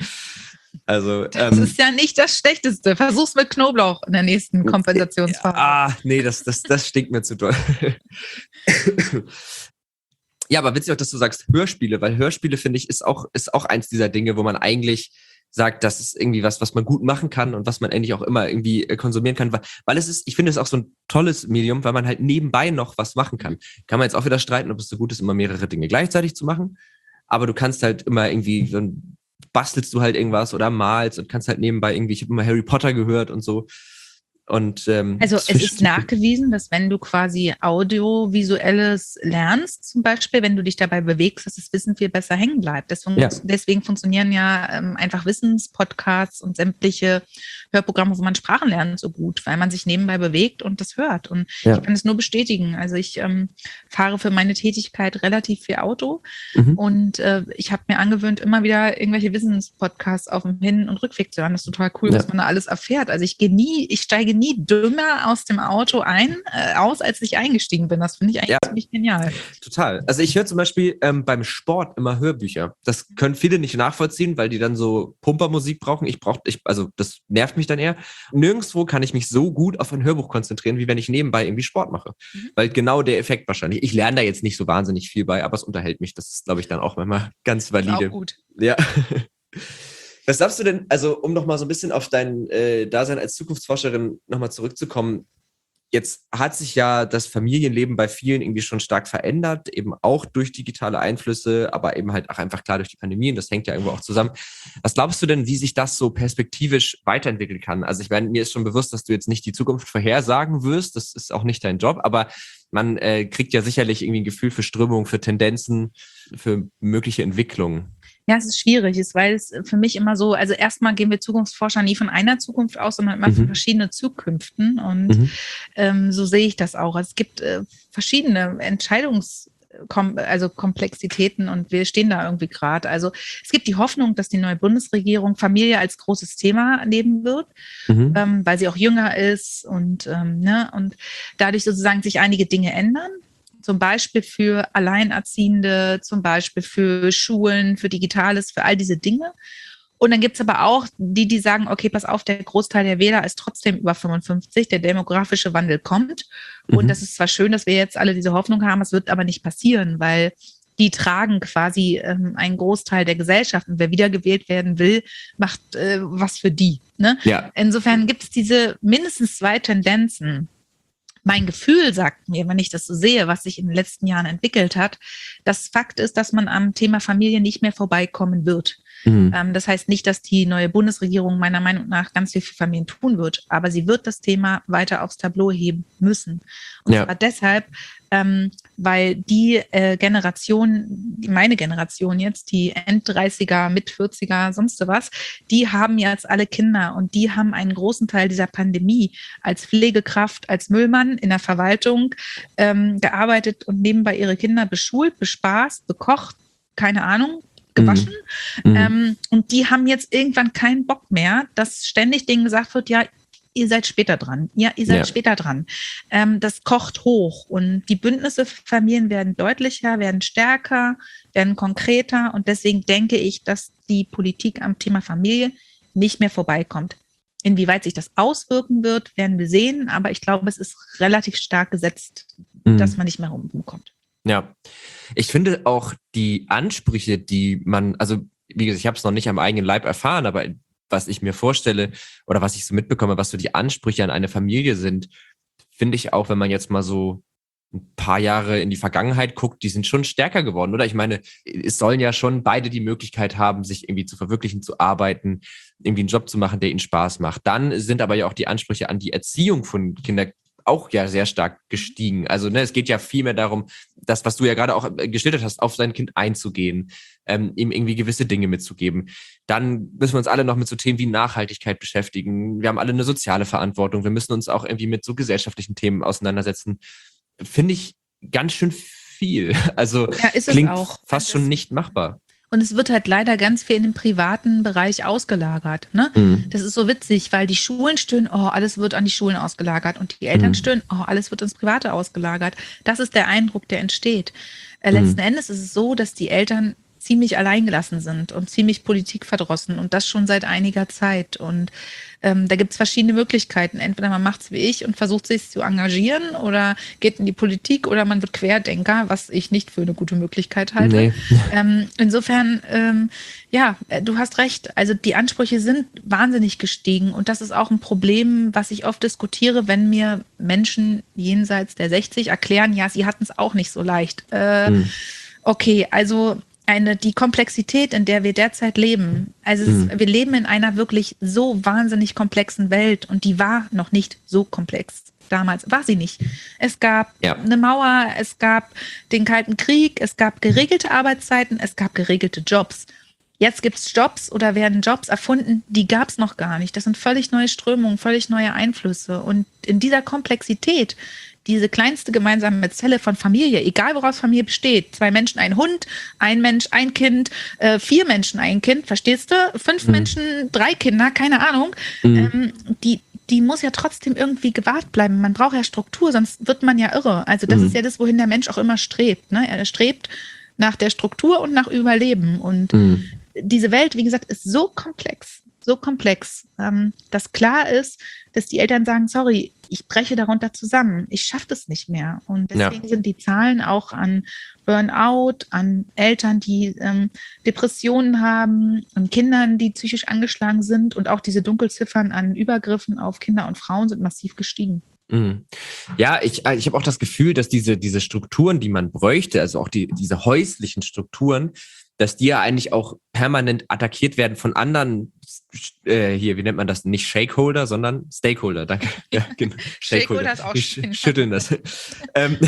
Also, das ähm, ist ja nicht das Schlechteste. Versuch's mit Knoblauch in der nächsten Kompensationsphase. Ah, nee, das, das, das stinkt mir zu doll. Ja, aber witzig auch, dass du sagst Hörspiele, weil Hörspiele, finde ich, ist auch, ist auch eins dieser Dinge, wo man eigentlich sagt, das ist irgendwie was, was man gut machen kann und was man endlich auch immer irgendwie konsumieren kann, weil, weil es ist, ich finde es auch so ein tolles Medium, weil man halt nebenbei noch was machen kann. Kann man jetzt auch wieder streiten, ob es so gut ist, immer mehrere Dinge gleichzeitig zu machen, aber du kannst halt immer irgendwie, dann bastelst du halt irgendwas oder malst und kannst halt nebenbei irgendwie, ich habe immer Harry Potter gehört und so. Und, ähm, also es ist nachgewiesen, dass wenn du quasi audiovisuelles lernst, zum Beispiel, wenn du dich dabei bewegst, dass das Wissen viel besser hängen bleibt. Deswegen, ja. deswegen funktionieren ja ähm, einfach Wissenspodcasts und sämtliche Hörprogramme, wo man Sprachen lernt, so gut, weil man sich nebenbei bewegt und das hört. Und ja. ich kann es nur bestätigen. Also ich ähm, fahre für meine Tätigkeit relativ viel Auto mhm. und äh, ich habe mir angewöhnt, immer wieder irgendwelche Wissenspodcasts auf dem Hin- und Rückweg zu hören. Das ist total cool, ja. was man da alles erfährt. Also ich gehe nie, ich steige nie dümmer aus dem Auto ein, äh, aus, als ich eingestiegen bin. Das finde ich eigentlich ja. ziemlich genial. Total. Also ich höre zum Beispiel ähm, beim Sport immer Hörbücher. Das können viele nicht nachvollziehen, weil die dann so Pumpermusik brauchen. Ich brauche, ich, also das nervt mich dann eher. Nirgendwo kann ich mich so gut auf ein Hörbuch konzentrieren, wie wenn ich nebenbei irgendwie Sport mache. Mhm. Weil genau der Effekt wahrscheinlich. Ich lerne da jetzt nicht so wahnsinnig viel bei, aber es unterhält mich. Das ist, glaube ich, dann auch manchmal ganz valide. Auch gut. Ja. Was glaubst du denn, also um nochmal so ein bisschen auf dein äh, Dasein als Zukunftsforscherin nochmal zurückzukommen, jetzt hat sich ja das Familienleben bei vielen irgendwie schon stark verändert, eben auch durch digitale Einflüsse, aber eben halt auch einfach klar durch die Pandemie und das hängt ja irgendwo auch zusammen. Was glaubst du denn, wie sich das so perspektivisch weiterentwickeln kann? Also ich meine, mir ist schon bewusst, dass du jetzt nicht die Zukunft vorhersagen wirst, das ist auch nicht dein Job, aber man äh, kriegt ja sicherlich irgendwie ein Gefühl für Strömungen, für Tendenzen, für mögliche Entwicklungen. Ja, es ist schwierig, ist, weil es für mich immer so, also erstmal gehen wir Zukunftsforscher nie von einer Zukunft aus, sondern immer mhm. von verschiedenen Zukünften. Und mhm. ähm, so sehe ich das auch. Also es gibt äh, verschiedene Entscheidungs- Kom- also Komplexitäten und wir stehen da irgendwie gerade. Also es gibt die Hoffnung, dass die neue Bundesregierung Familie als großes Thema nehmen wird, mhm. ähm, weil sie auch jünger ist und, ähm, ne, und dadurch sozusagen sich einige Dinge ändern. Zum Beispiel für Alleinerziehende, zum Beispiel für Schulen, für Digitales, für all diese Dinge. Und dann gibt es aber auch die, die sagen, okay, pass auf, der Großteil der Wähler ist trotzdem über fünfundfünfzig, der demografische Wandel kommt. Und mhm. das ist zwar schön, dass wir jetzt alle diese Hoffnung haben, es wird aber nicht passieren, weil die tragen quasi ähm, einen Großteil der Gesellschaft. Und wer wiedergewählt werden will, macht äh, was für die. Ne? Ja. Insofern gibt es diese mindestens zwei Tendenzen. Mein Gefühl sagt mir, wenn ich das so sehe, was sich in den letzten Jahren entwickelt hat, dass Fakt ist, dass man am Thema Familie nicht mehr vorbeikommen wird. Mhm. Ähm, das heißt nicht, dass die neue Bundesregierung meiner Meinung nach ganz viel für Familien tun wird, aber sie wird das Thema weiter aufs Tableau heben müssen. Und ja. zwar deshalb, ähm, weil die äh, Generation, meine Generation jetzt, die End-dreißiger, Mit-vierziger, sonst was, die haben jetzt alle Kinder und die haben einen großen Teil dieser Pandemie als Pflegekraft, als Müllmann in der Verwaltung ähm, gearbeitet und nebenbei ihre Kinder beschult, bespaßt, bekocht, keine Ahnung, gewaschen. Mhm. Ähm, und die haben jetzt irgendwann keinen Bock mehr, dass ständig denen gesagt wird, ja, ihr seid später dran. Ja, ihr seid ja. später dran. Ähm, das kocht hoch und die Bündnisse für Familien werden deutlicher, werden stärker, werden konkreter und deswegen denke ich, dass die Politik am Thema Familie nicht mehr vorbeikommt. Inwieweit sich das auswirken wird, werden wir sehen, aber ich glaube, es ist relativ stark gesetzt, mhm. dass man nicht mehr rumkommt. Ja, ich finde auch die Ansprüche, die man, also wie gesagt, ich habe es noch nicht am eigenen Leib erfahren, aber was ich mir vorstelle oder was ich so mitbekomme, was so die Ansprüche an eine Familie sind, finde ich auch, wenn man jetzt mal so ein paar Jahre in die Vergangenheit guckt, die sind schon stärker geworden, oder? Ich meine, es sollen ja schon beide die Möglichkeit haben, sich irgendwie zu verwirklichen, zu arbeiten, irgendwie einen Job zu machen, der ihnen Spaß macht. Dann sind aber ja auch die Ansprüche an die Erziehung von Kindern auch ja sehr stark gestiegen. Also ne, es geht ja viel mehr darum, das, was du ja gerade auch geschildert hast, auf sein Kind einzugehen, ähm, ihm irgendwie gewisse Dinge mitzugeben. Dann müssen wir uns alle noch mit so Themen wie Nachhaltigkeit beschäftigen. Wir haben alle eine soziale Verantwortung. Wir müssen uns auch irgendwie mit so gesellschaftlichen Themen auseinandersetzen. Finde ich ganz schön viel. Also ja, ist klingt es auch. fast schon nicht machbar. Und es wird halt leider ganz viel in den privaten Bereich ausgelagert. Ne? Mhm. Das ist so witzig, weil die Schulen stöhnen, oh, alles wird an die Schulen ausgelagert. Und die Eltern mhm. stöhnen, oh, alles wird ins Private ausgelagert. Das ist der Eindruck, der entsteht. Äh, letzten mhm. Endes ist es so, dass die Eltern ziemlich alleingelassen sind und ziemlich politikverdrossen und das schon seit einiger Zeit. Und ähm, da gibt es verschiedene Möglichkeiten. Entweder man macht es wie ich und versucht sich zu engagieren oder geht in die Politik oder man wird Querdenker, was ich nicht für eine gute Möglichkeit halte. Nee. Ähm, insofern, ähm, ja, du hast recht. Also die Ansprüche sind wahnsinnig gestiegen und das ist auch ein Problem, was ich oft diskutiere, wenn mir Menschen jenseits der sechzig erklären, ja, sie hatten es auch nicht so leicht. Äh, hm. Okay, also Eine, die Komplexität, in der wir derzeit leben, also es ist, mhm. wir leben in einer wirklich so wahnsinnig komplexen Welt und die war noch nicht so komplex. Damals war sie nicht. Es gab ja. eine Mauer, es gab den Kalten Krieg, es gab geregelte Arbeitszeiten, es gab geregelte Jobs. Jetzt gibt es Jobs oder werden Jobs erfunden, die gab es noch gar nicht. Das sind völlig neue Strömungen, völlig neue Einflüsse. Und in dieser Komplexität, diese kleinste gemeinsame Zelle von Familie, egal woraus Familie besteht, zwei Menschen, ein Hund, ein Mensch, ein Kind, äh, vier Menschen, ein Kind, verstehst du? Fünf mhm. Menschen, drei Kinder, keine Ahnung. Mhm. Ähm, die, die muss ja trotzdem irgendwie gewahrt bleiben. Man braucht ja Struktur, sonst wird man ja irre. Also das mhm. ist ja das, wohin der Mensch auch immer strebt. Ne? Er strebt nach der Struktur und nach Überleben. Und mhm. diese Welt, wie gesagt, ist so komplex, so komplex, ähm, dass klar ist, dass die Eltern sagen, sorry, ich breche darunter zusammen, ich schaffe das nicht mehr. Und deswegen ja. sind die Zahlen auch an Burnout, an Eltern, die ähm, Depressionen haben, an Kindern, die psychisch angeschlagen sind und auch diese Dunkelziffern an Übergriffen auf Kinder und Frauen sind massiv gestiegen. Mhm. Ja, ich, ich habe auch das Gefühl, dass diese, diese Strukturen, die man bräuchte, also auch die, diese häuslichen Strukturen, dass die ja eigentlich auch permanent attackiert werden von anderen, äh, hier, wie nennt man das, nicht Shakeholder, sondern Stakeholder, danke. Ja, genau. Shakeholder ist auch schön. Schütteln das. ähm,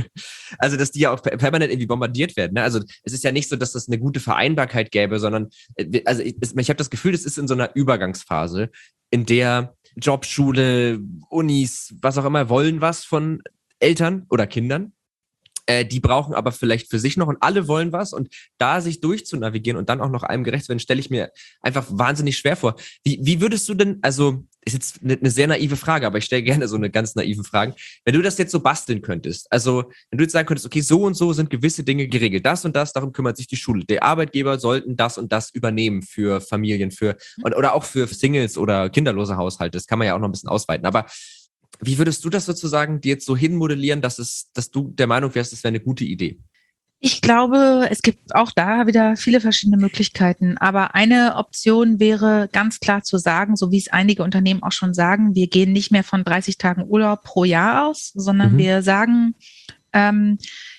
also, dass die ja auch permanent irgendwie bombardiert werden. Ne? Also, es ist ja nicht so, dass das eine gute Vereinbarkeit gäbe, sondern, also ich, ich habe das Gefühl, das ist in so einer Übergangsphase, in der Job, Schule, Unis, was auch immer, wollen was von Eltern oder Kindern. Äh, die brauchen aber vielleicht für sich noch und alle wollen was und da sich durchzunavigieren und dann auch noch einem gerecht werden, stelle ich mir einfach wahnsinnig schwer vor. Wie, wie würdest du denn, also ist jetzt eine, eine sehr naive Frage, aber ich stelle gerne so eine ganz naive Frage. Wenn du das jetzt so basteln könntest, also wenn du jetzt sagen könntest, okay, so und so sind gewisse Dinge geregelt, das und das, darum kümmert sich die Schule. Der Arbeitgeber sollten das und das übernehmen für Familien, für oder auch für Singles oder kinderlose Haushalte. Das kann man ja auch noch ein bisschen ausweiten, aber wie würdest du das sozusagen dir jetzt so hinmodellieren, dass es, dass du der Meinung wärst, das wäre eine gute Idee? Ich glaube, es gibt auch da wieder viele verschiedene Möglichkeiten. Aber eine Option wäre ganz klar zu sagen, so wie es einige Unternehmen auch schon sagen, wir gehen nicht mehr von dreißig Tagen Urlaub pro Jahr aus, sondern mhm. wir sagen, ähm,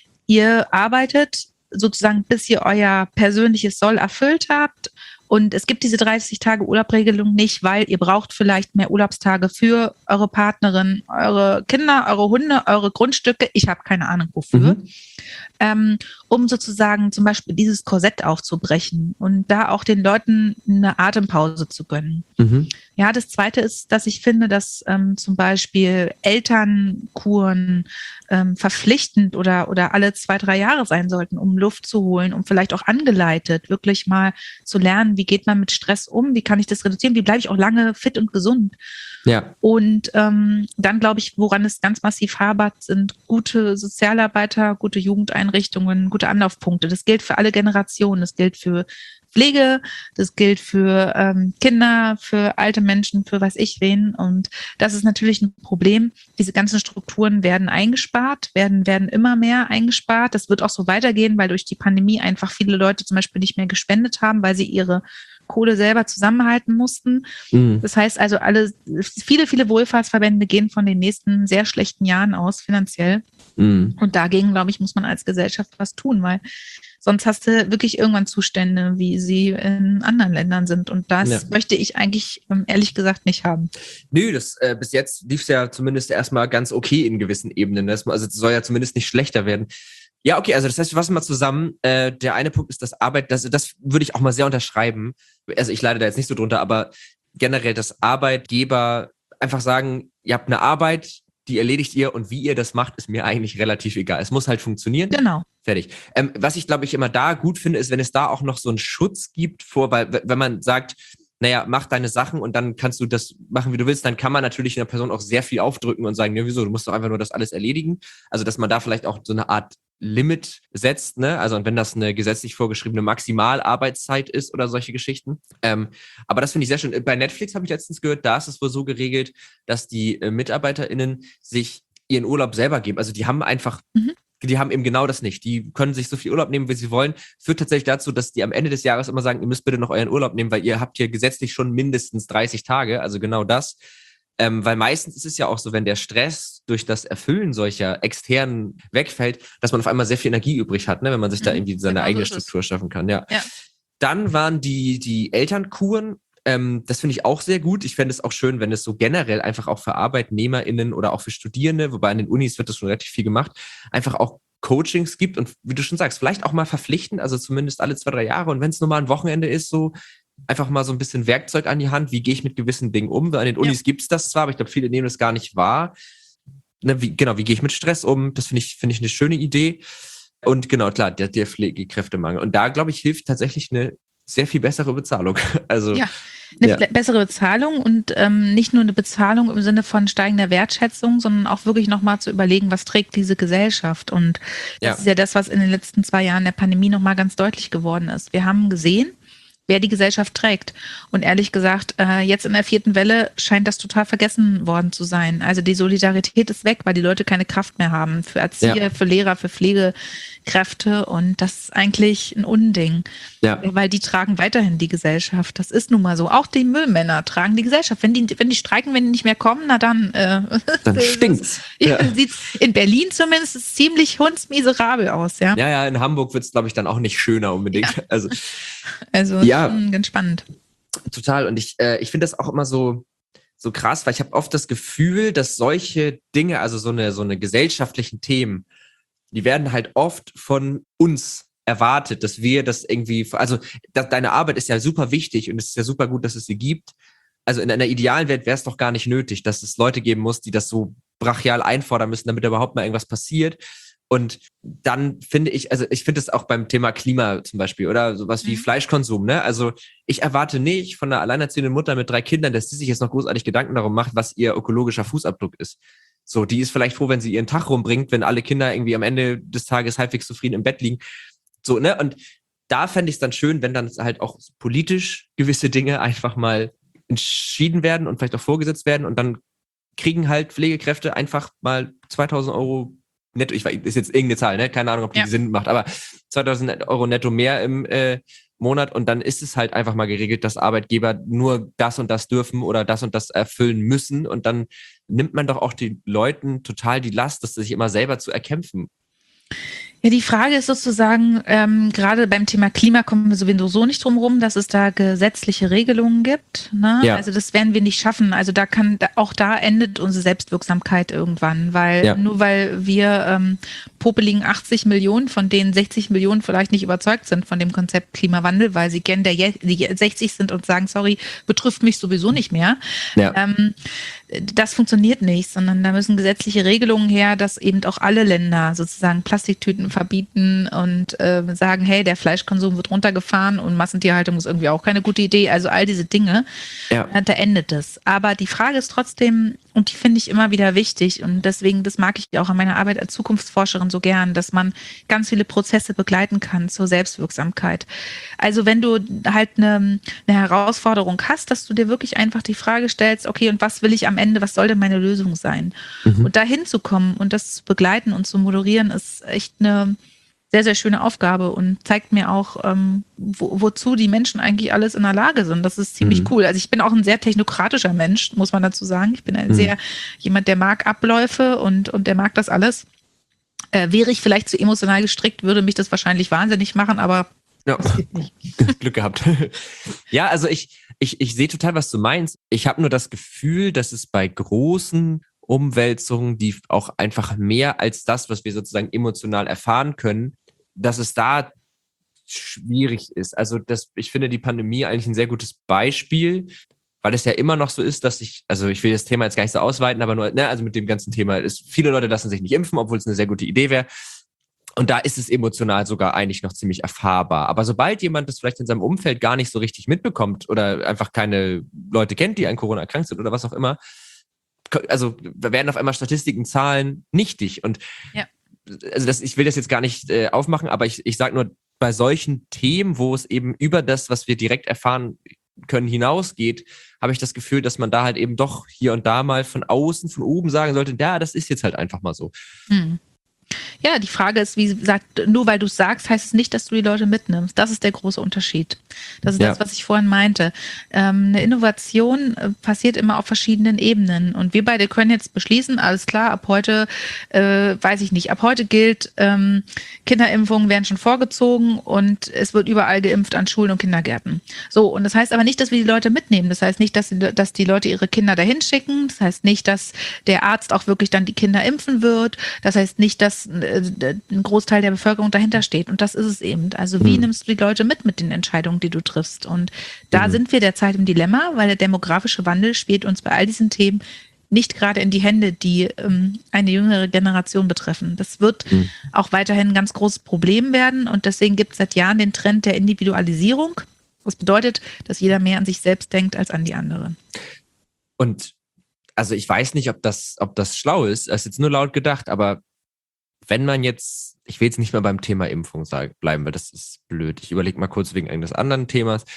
ihr arbeitet sozusagen, bis ihr euer persönliches Soll erfüllt habt. Und es gibt diese dreißig Tage Urlaubregelung nicht, weil ihr braucht vielleicht mehr Urlaubstage für eure Partnerin, eure Kinder, eure Hunde, eure Grundstücke. Ich habe keine Ahnung wofür. Mhm. Ähm, um sozusagen zum Beispiel dieses Korsett aufzubrechen und da auch den Leuten eine Atempause zu gönnen. Mhm. Ja, das Zweite ist, dass ich finde, dass ähm, zum Beispiel Elternkuren ähm, verpflichtend oder, oder alle zwei, drei Jahre sein sollten, um Luft zu holen, um vielleicht auch angeleitet, wirklich mal zu lernen, wie geht man mit Stress um, wie kann ich das reduzieren, wie bleibe ich auch lange fit und gesund. Ja. Und ähm, dann glaube ich, woran es ganz massiv hapert, sind gute Sozialarbeiter, gute Jugendeinrichtungen, gute Anlaufpunkte. Das gilt für alle Generationen. Das gilt für Pflege, das gilt für ähm, Kinder, für alte Menschen, für weiß ich wen. Und das ist natürlich ein Problem. Diese ganzen Strukturen werden eingespart, werden, werden immer mehr eingespart. Das wird auch so weitergehen, weil durch die Pandemie einfach viele Leute zum Beispiel nicht mehr gespendet haben, weil sie ihre Kohle selber zusammenhalten mussten. Mhm. Das heißt also, alle, viele, viele Wohlfahrtsverbände gehen von den nächsten sehr schlechten Jahren aus finanziell. Mhm. Und dagegen, glaube ich, muss man als Gesellschaft was tun, weil sonst hast du wirklich irgendwann Zustände, wie sie in anderen Ländern sind. Und das ja. möchte ich eigentlich, ehrlich gesagt, nicht haben. Nö, das äh, bis jetzt lief es ja zumindest erstmal ganz okay in gewissen Ebenen. Das, also es soll ja zumindest nicht schlechter werden. Ja, okay, also das heißt, wir fassen mal zusammen. Äh, der eine Punkt ist das Arbeit, das, das würde ich auch mal sehr unterschreiben. Also ich leide da jetzt nicht so drunter, aber generell, dass Arbeitgeber einfach sagen, ihr habt eine Arbeit, die erledigt ihr und wie ihr das macht, ist mir eigentlich relativ egal. Es muss halt funktionieren. Genau. Fertig. Ähm, was ich, glaube ich, immer da gut finde, ist, wenn es da auch noch so einen Schutz gibt vor, weil wenn man sagt, naja, mach deine Sachen und dann kannst du das machen, wie du willst, dann kann man natürlich einer Person auch sehr viel aufdrücken und sagen, ja, wieso, du musst doch einfach nur das alles erledigen. Also, dass man da vielleicht auch so eine Art Limit setzt, ne? Also, und wenn das eine gesetzlich vorgeschriebene Maximalarbeitszeit ist oder solche Geschichten. Ähm, aber das finde ich sehr schön. Bei Netflix habe ich letztens gehört, da ist es wohl so geregelt, dass die äh, MitarbeiterInnen sich ihren Urlaub selber geben. Also, die haben einfach, mhm. die haben eben genau das nicht. Die können sich so viel Urlaub nehmen, wie sie wollen. Führt tatsächlich dazu, dass die am Ende des Jahres immer sagen, ihr müsst bitte noch euren Urlaub nehmen, weil ihr habt hier gesetzlich schon mindestens dreißig Tage. Also genau das. Ähm, weil meistens ist es ja auch so, wenn der Stress durch das Erfüllen solcher externen wegfällt, dass man auf einmal sehr viel Energie übrig hat, ne, wenn man sich mhm, da irgendwie seine genau eigene so Struktur schaffen kann. Ja. ja. Dann waren die, die Elternkuren, ähm, das finde ich auch sehr gut. Ich fände es auch schön, wenn es so generell einfach auch für ArbeitnehmerInnen oder auch für Studierende, wobei an den Unis wird das schon relativ viel gemacht, einfach auch Coachings gibt und wie du schon sagst, vielleicht auch mal verpflichtend, also zumindest alle zwei, drei Jahre und wenn es nur mal ein Wochenende ist, so einfach mal so ein bisschen Werkzeug an die Hand, wie gehe ich mit gewissen Dingen um, weil an den Unis ja. gibt es das zwar, aber ich glaube, viele nehmen das gar nicht wahr. Ne, wie, genau, wie gehe ich mit Stress um, das finde ich, finde ich eine schöne Idee und genau, klar, der, der Pflegekräftemangel und da, glaube ich, hilft tatsächlich eine sehr viel bessere Bezahlung. Also ja, eine ja. bessere Bezahlung und ähm, nicht nur eine Bezahlung im Sinne von steigender Wertschätzung, sondern auch wirklich nochmal zu überlegen, was trägt diese Gesellschaft. Und das ja. ist ja das, was in den letzten zwei Jahren der Pandemie nochmal ganz deutlich geworden ist. Wir haben gesehen, wer die Gesellschaft trägt. Und ehrlich gesagt, äh, jetzt in der vierten Welle scheint das total vergessen worden zu sein. Also die Solidarität ist weg, weil die Leute keine Kraft mehr haben für Erzieher, ja. für Lehrer, für Pflegekräfte. Und das ist eigentlich ein Unding, ja. weil die tragen weiterhin die Gesellschaft. Das ist nun mal so. Auch die Müllmänner tragen die Gesellschaft. Wenn die, wenn die streiken, wenn die nicht mehr kommen, na dann, äh, dann stinkt's. Ja. Sieht's in Berlin zumindest ziemlich hundsmiserabel aus. Ja, ja, ja in Hamburg wird es, glaube ich, dann auch nicht schöner unbedingt. Ja. Also, also ja. ganz spannend. Total. Und ich, äh, ich finde das auch immer so, so krass, weil ich habe oft das Gefühl, dass solche Dinge, also so eine, so eine gesellschaftlichen Themen, die werden halt oft von uns erwartet, dass wir das irgendwie, also dass deine Arbeit ist ja super wichtig und es ist ja super gut, dass es sie gibt. Also in einer idealen Welt wäre es doch gar nicht nötig, dass es Leute geben muss, die das so brachial einfordern müssen, damit überhaupt mal irgendwas passiert. Und dann finde ich, also ich finde es auch beim Thema Klima zum Beispiel oder sowas wie mhm. Fleischkonsum, ne? Also ich erwarte nicht von einer alleinerziehenden Mutter mit drei Kindern, dass sie sich jetzt noch großartig Gedanken darum macht, was ihr ökologischer Fußabdruck ist. So, die ist vielleicht froh, wenn sie ihren Tag rumbringt, wenn alle Kinder irgendwie am Ende des Tages halbwegs zufrieden im Bett liegen. So, ne? Und da fände ich es dann schön, wenn dann halt auch politisch gewisse Dinge einfach mal entschieden werden und vielleicht auch vorgesetzt werden und dann kriegen halt Pflegekräfte einfach mal zweitausend Euro netto, ich weiß, ist jetzt irgendeine Zahl, ne? Keine Ahnung, ob die ja. Sinn macht, aber zweitausend Euro netto mehr im äh, Monat und dann ist es halt einfach mal geregelt, dass Arbeitgeber nur das und das dürfen oder das und das erfüllen müssen und dann nimmt man doch auch den Leuten total die Last, das sich immer selber zu erkämpfen. Ja, die Frage ist sozusagen, ähm, gerade beim Thema Klima kommen wir sowieso so nicht drum rum, dass es da gesetzliche Regelungen gibt. Ne? Ja. Also das werden wir nicht schaffen. Also da kann, auch da endet unsere Selbstwirksamkeit irgendwann, weil ja. nur weil wir ähm, popeligen achtzig Millionen, von denen sechzig Millionen vielleicht nicht überzeugt sind von dem Konzept Klimawandel, weil sie gerne der die sechzig sind und sagen, sorry, betrifft mich sowieso nicht mehr. Ja. Ähm, das funktioniert nicht, sondern da müssen gesetzliche Regelungen her, dass eben auch alle Länder sozusagen Plastiktüten verbieten und äh, sagen, hey, der Fleischkonsum wird runtergefahren und Massentierhaltung ist irgendwie auch keine gute Idee. Also all diese Dinge, ja. da endet es. Aber die Frage ist trotzdem, und die finde ich immer wieder wichtig und deswegen, das mag ich auch an meiner Arbeit als Zukunftsforscherin so gern, dass man ganz viele Prozesse begleiten kann zur Selbstwirksamkeit. Also wenn du halt eine, eine Herausforderung hast, dass du dir wirklich einfach die Frage stellst, okay, und was will ich am Ende, was soll denn meine Lösung sein? Mhm. Und da hinzukommen und das zu begleiten und zu moderieren, ist echt eine sehr, sehr schöne Aufgabe und zeigt mir auch, ähm, wo, wozu die Menschen eigentlich alles in der Lage sind. Das ist ziemlich mhm. cool. Also ich bin auch ein sehr technokratischer Mensch, muss man dazu sagen. Ich bin ein mhm. sehr jemand, der mag Abläufe und, und der mag das alles. Äh, wäre ich vielleicht zu emotional gestrickt, würde mich das wahrscheinlich wahnsinnig machen, aber ja. Das geht nicht. Glück gehabt. Ja, also ich, ich, ich sehe total, was du meinst. Ich habe nur das Gefühl, dass es bei großen Umwälzungen, die auch einfach mehr als das, was wir sozusagen emotional erfahren können, dass es da schwierig ist. Also das, ich finde die Pandemie eigentlich ein sehr gutes Beispiel, weil es ja immer noch so ist, dass ich, also ich will das Thema jetzt gar nicht so ausweiten, aber nur, ne, also mit dem ganzen Thema ist, viele Leute lassen sich nicht impfen, obwohl es eine sehr gute Idee wäre. Und da ist es emotional sogar eigentlich noch ziemlich erfahrbar. Aber sobald jemand das vielleicht in seinem Umfeld gar nicht so richtig mitbekommt oder einfach keine Leute kennt, die an Corona erkrankt sind oder was auch immer, also da werden auf einmal Statistiken, Zahlen nichtig. Und ja. also das, ich will das jetzt gar nicht äh, aufmachen, aber ich, ich sage nur, bei solchen Themen, wo es eben über das, was wir direkt erfahren können, hinausgeht, habe ich das Gefühl, dass man da halt eben doch hier und da mal von außen, von oben sagen sollte, ja, das ist jetzt halt einfach mal so. Hm. Ja, die Frage ist, wie gesagt, nur weil du es sagst, heißt es nicht, dass du die Leute mitnimmst. Das ist der große Unterschied. Das ist ja. das, was ich vorhin meinte. Ähm, eine Innovation äh, passiert immer auf verschiedenen Ebenen. Und wir beide können jetzt beschließen, alles klar, ab heute, äh, weiß ich nicht, ab heute gilt, ähm, Kinderimpfungen werden schon vorgezogen und es wird überall geimpft an Schulen und Kindergärten. So, und das heißt aber nicht, dass wir die Leute mitnehmen. Das heißt nicht, dass, sie, dass die Leute ihre Kinder dahin schicken. Das heißt nicht, dass der Arzt auch wirklich dann die Kinder impfen wird. Das heißt nicht, dass ein Großteil der Bevölkerung dahinter steht. Und das ist es eben. Also wie mhm. nimmst du die Leute mit mit den Entscheidungen, die du triffst? Und da mhm. sind wir derzeit im Dilemma, weil der demografische Wandel spielt uns bei all diesen Themen nicht gerade in die Hände, die ähm, eine jüngere Generation betreffen. Das wird mhm. auch weiterhin ein ganz großes Problem werden. Und deswegen gibt es seit Jahren den Trend der Individualisierung. Das bedeutet, dass jeder mehr an sich selbst denkt als an die anderen. Und also ich weiß nicht, ob das, ob das schlau ist. Das ist jetzt nur laut gedacht, aber wenn man jetzt, ich will jetzt nicht mehr beim Thema Impfung sagen, bleiben, weil das ist blöd. Ich überlege mal kurz wegen eines anderen Themas.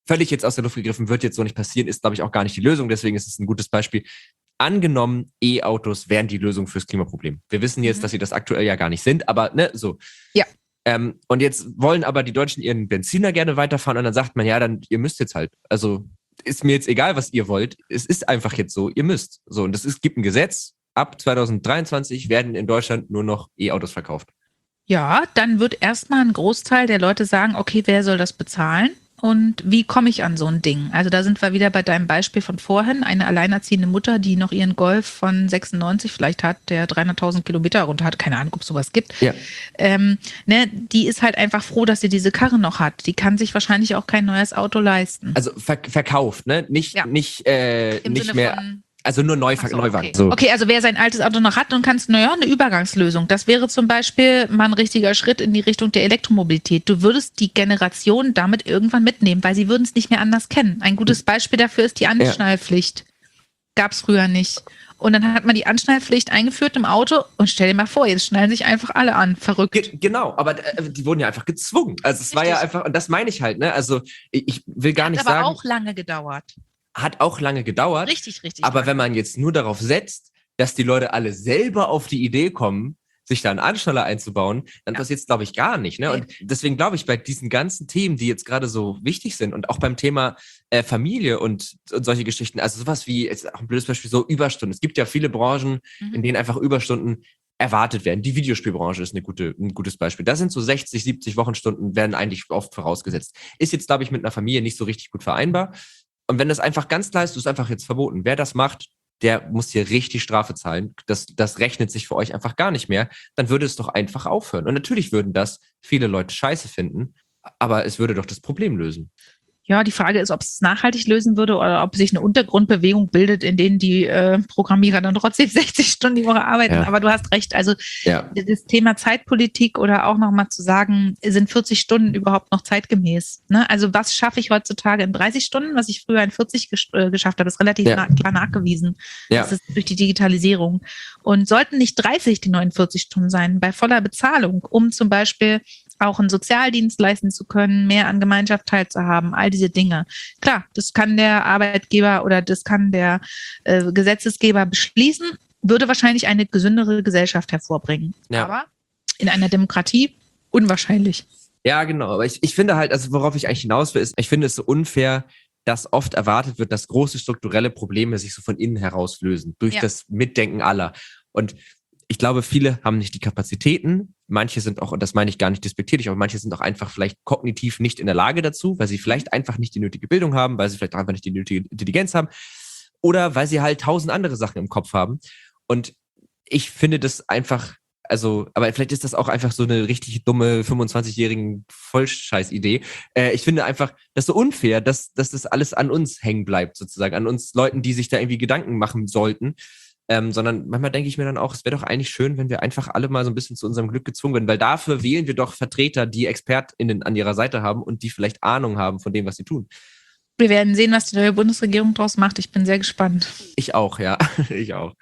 völlig jetzt aus der Luft gegriffen, wird jetzt so nicht passieren, ist, glaube ich, auch gar nicht die Lösung. Deswegen ist es ein gutes Beispiel. Angenommen, E-Autos wären die Lösung fürs Klimaproblem. Wir wissen jetzt, mhm. dass sie das aktuell ja gar nicht sind, aber ne, so. Ja. Ähm, und jetzt wollen aber die Deutschen ihren Benziner gerne weiterfahren und dann sagt man, ja, dann ihr müsst jetzt halt. Also ist mir jetzt egal, was ihr wollt. Es ist einfach jetzt so, ihr müsst. So, und es ist, gibt ein Gesetz. Ab zwanzig dreiundzwanzig werden in Deutschland nur noch E-Autos verkauft. Ja, dann wird erstmal ein Großteil der Leute sagen, okay, wer soll das bezahlen? Und wie komme ich an so ein Ding? Also da sind wir wieder bei deinem Beispiel von vorhin. Eine alleinerziehende Mutter, die noch ihren Golf von sechsundneunzig vielleicht hat, der dreihunderttausend Kilometer runter hat. Keine Ahnung, ob es sowas gibt. Ja. Ähm, ne, die ist halt einfach froh, dass sie diese Karre noch hat. Die kann sich wahrscheinlich auch kein neues Auto leisten. Also ver- verkauft, ne? Nicht, ja. nicht, äh, Im nicht Sinne mehr... Von Also nur Neuver- so, Neuwagen. Okay. So. okay, also wer sein altes Auto noch hat und kann es, naja, eine Übergangslösung. Das wäre zum Beispiel mal ein richtiger Schritt in die Richtung der Elektromobilität. Du würdest die Generation damit irgendwann mitnehmen, weil sie würden es nicht mehr anders kennen. Ein gutes Beispiel dafür ist die Anschnallpflicht. Gab es früher nicht. Und dann hat man die Anschnallpflicht eingeführt im Auto und stell dir mal vor, jetzt schnallen sich einfach alle an. Verrückt. Ge- genau, aber äh, die wurden ja einfach gezwungen. Also es Richtig. war ja einfach, und das meine ich halt, ne? Also ich, ich will gar hat nicht aber sagen... aber auch lange gedauert. Hat auch lange gedauert. Richtig, richtig. Aber lange. wenn man jetzt nur darauf setzt, dass die Leute alle selber auf die Idee kommen, sich da einen Anschnaller einzubauen, dann ja. passiert es, glaube ich, gar nicht. Ne? Und deswegen glaube ich, bei diesen ganzen Themen, die jetzt gerade so wichtig sind und auch beim Thema äh, Familie und, und solche Geschichten, also sowas wie, jetzt auch ein blödes Beispiel, so Überstunden. Es gibt ja viele Branchen, mhm. in denen einfach Überstunden erwartet werden. Die Videospielbranche ist eine gute, ein gutes Beispiel. Da sind so sechzig, siebzig Wochenstunden, werden eigentlich oft vorausgesetzt. Ist jetzt, glaube ich, mit einer Familie nicht so richtig gut vereinbar. Und wenn das einfach ganz klar ist, du ist einfach jetzt verboten. Wer das macht, der muss hier richtig Strafe zahlen. Das, das rechnet sich für euch einfach gar nicht mehr. Dann würde es doch einfach aufhören. Und natürlich würden das viele Leute scheiße finden, aber es würde doch das Problem lösen. Ja, die Frage ist, ob es nachhaltig lösen würde oder ob sich eine Untergrundbewegung bildet, in denen die äh, Programmierer dann trotzdem sechzig Stunden die Woche arbeiten. Ja. Aber du hast recht, also ja. das Thema Zeitpolitik oder auch nochmal zu sagen, sind vierzig Stunden überhaupt noch zeitgemäß? Ne? Also was schaffe ich heutzutage in dreißig Stunden, was ich früher in vierzig gesch- äh, geschafft habe, ist relativ ja. nah, klar nachgewiesen. Ja. Das ist durch die Digitalisierung. Und sollten nicht dreißig die neunundvierzig Stunden sein, bei voller Bezahlung, um zum Beispiel auch einen Sozialdienst leisten zu können, mehr an Gemeinschaft teilzuhaben, all diese Dinge. Klar, das kann der Arbeitgeber oder das kann der äh, Gesetzesgeber beschließen, würde wahrscheinlich eine gesündere Gesellschaft hervorbringen. Ja. Aber in einer Demokratie unwahrscheinlich. Ja, genau. Aber ich, ich finde halt, also worauf ich eigentlich hinaus will, ist, ich finde es so unfair, dass oft erwartet wird, dass große strukturelle Probleme sich so von innen heraus lösen, durch ja. das Mitdenken aller. Und ich glaube, viele haben nicht die Kapazitäten. Manche sind auch, und das meine ich gar nicht despektierlich, aber manche sind auch einfach vielleicht kognitiv nicht in der Lage dazu, weil sie vielleicht einfach nicht die nötige Bildung haben, weil sie vielleicht einfach nicht die nötige Intelligenz haben oder weil sie halt tausend andere Sachen im Kopf haben. Und ich finde das einfach, also, aber vielleicht ist das auch einfach so eine richtig dumme fünfundzwanzigjährigen Vollscheiß-Idee. Äh, ich finde einfach das so unfair, dass, dass das alles an uns hängen bleibt, sozusagen, an uns Leuten, die sich da irgendwie Gedanken machen sollten. Ähm, sondern manchmal denke ich mir dann auch, es wäre doch eigentlich schön, wenn wir einfach alle mal so ein bisschen zu unserem Glück gezwungen werden, weil dafür wählen wir doch Vertreter, die ExpertInnen an ihrer Seite haben und die vielleicht Ahnung haben von dem, was sie tun. Wir werden sehen, was die neue Bundesregierung daraus macht. Ich bin sehr gespannt. Ich auch, ja. ich auch.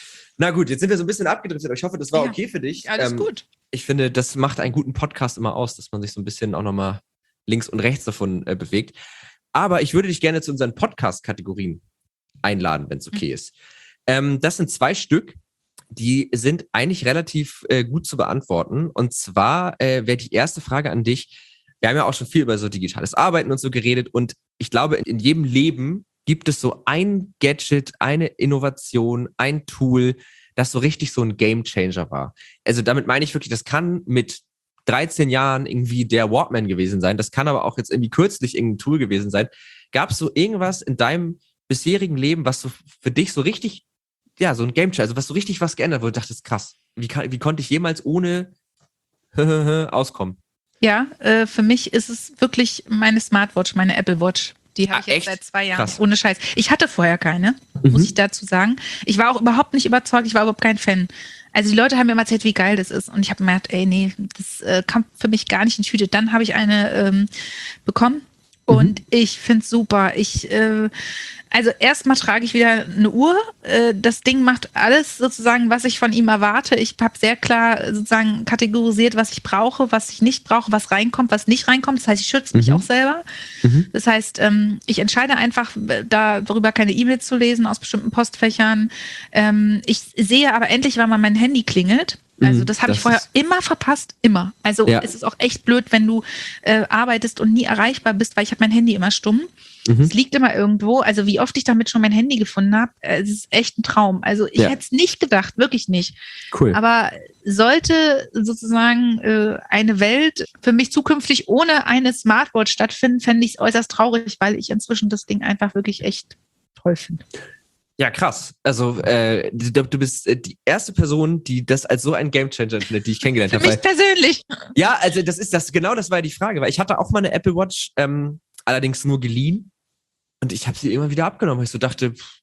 Na gut, jetzt sind wir so ein bisschen abgedriftet. Ich hoffe, das war ja. okay für dich. Alles ähm, gut. Ich finde, das macht einen guten Podcast immer aus, dass man sich so ein bisschen auch nochmal links und rechts davon äh, bewegt. Aber ich würde dich gerne zu unseren Podcast-Kategorien einladen, wenn es okay mhm. ist. Ähm, das sind zwei Stück, die sind eigentlich relativ äh, gut zu beantworten. Und zwar äh, wäre die erste Frage an dich, wir haben ja auch schon viel über so digitales Arbeiten und so geredet und ich glaube, in, in jedem Leben gibt es so ein Gadget, eine Innovation, ein Tool, das so richtig so ein Gamechanger war. Also damit meine ich wirklich, das kann mit dreizehn Jahren irgendwie der Walkman gewesen sein, das kann aber auch jetzt irgendwie kürzlich irgendein Tool gewesen sein. Gab es so irgendwas in deinem bisherigen Leben, was so für dich so richtig ja, so ein Gamechanger, also was so richtig was geändert wurde, dachte ich, krass. Wie, kann, wie konnte ich jemals ohne auskommen? Ja, äh, für mich ist es wirklich meine Smartwatch, meine Apple Watch. Die habe ah, ich jetzt echt? seit zwei Jahren. Krass. Ohne Scheiß. Ich hatte vorher keine, mhm. muss ich dazu sagen. Ich war auch überhaupt nicht überzeugt, ich war überhaupt kein Fan. Also die Leute haben mir immer erzählt, wie geil das ist. Und ich habe mir gedacht, ey, nee, das äh, kam für mich gar nicht in die Tüte. Dann habe ich eine ähm, bekommen. Und mhm. ich finde es super. Ich äh, Also erstmal trage ich wieder eine Uhr. Das Ding macht alles sozusagen, was ich von ihm erwarte. Ich habe sehr klar sozusagen kategorisiert, was ich brauche, was ich nicht brauche, was reinkommt, was nicht reinkommt. Das heißt, ich schütze mich mhm. auch selber. Mhm. Das heißt, ich entscheide einfach, darüber keine E-Mails zu lesen aus bestimmten Postfächern. Ich sehe aber endlich, wann mal mein Handy klingelt. Also das habe ich vorher immer verpasst, immer. Also ja. Es ist auch echt blöd, wenn du äh, arbeitest und nie erreichbar bist, weil ich habe mein Handy immer stumm. Mhm. Es liegt immer irgendwo. Also wie oft ich damit schon mein Handy gefunden habe, äh, es ist echt ein Traum. Also ich ja. hätte es nicht gedacht, wirklich nicht. Cool. Aber sollte sozusagen äh, eine Welt für mich zukünftig ohne eine Smartwatch stattfinden, fände ich es äußerst traurig, weil ich inzwischen das Ding einfach wirklich echt toll finde. Ja, krass. Also äh, du, du bist äh, die erste Person, die das als so ein Gamechanger findet, die ich kennengelernt habe. Für mich persönlich. Ja, also das ist das genau, das war ja die Frage, weil ich hatte auch mal eine Apple Watch, ähm, allerdings nur geliehen, und ich habe sie immer wieder abgenommen. Ich so dachte, pff,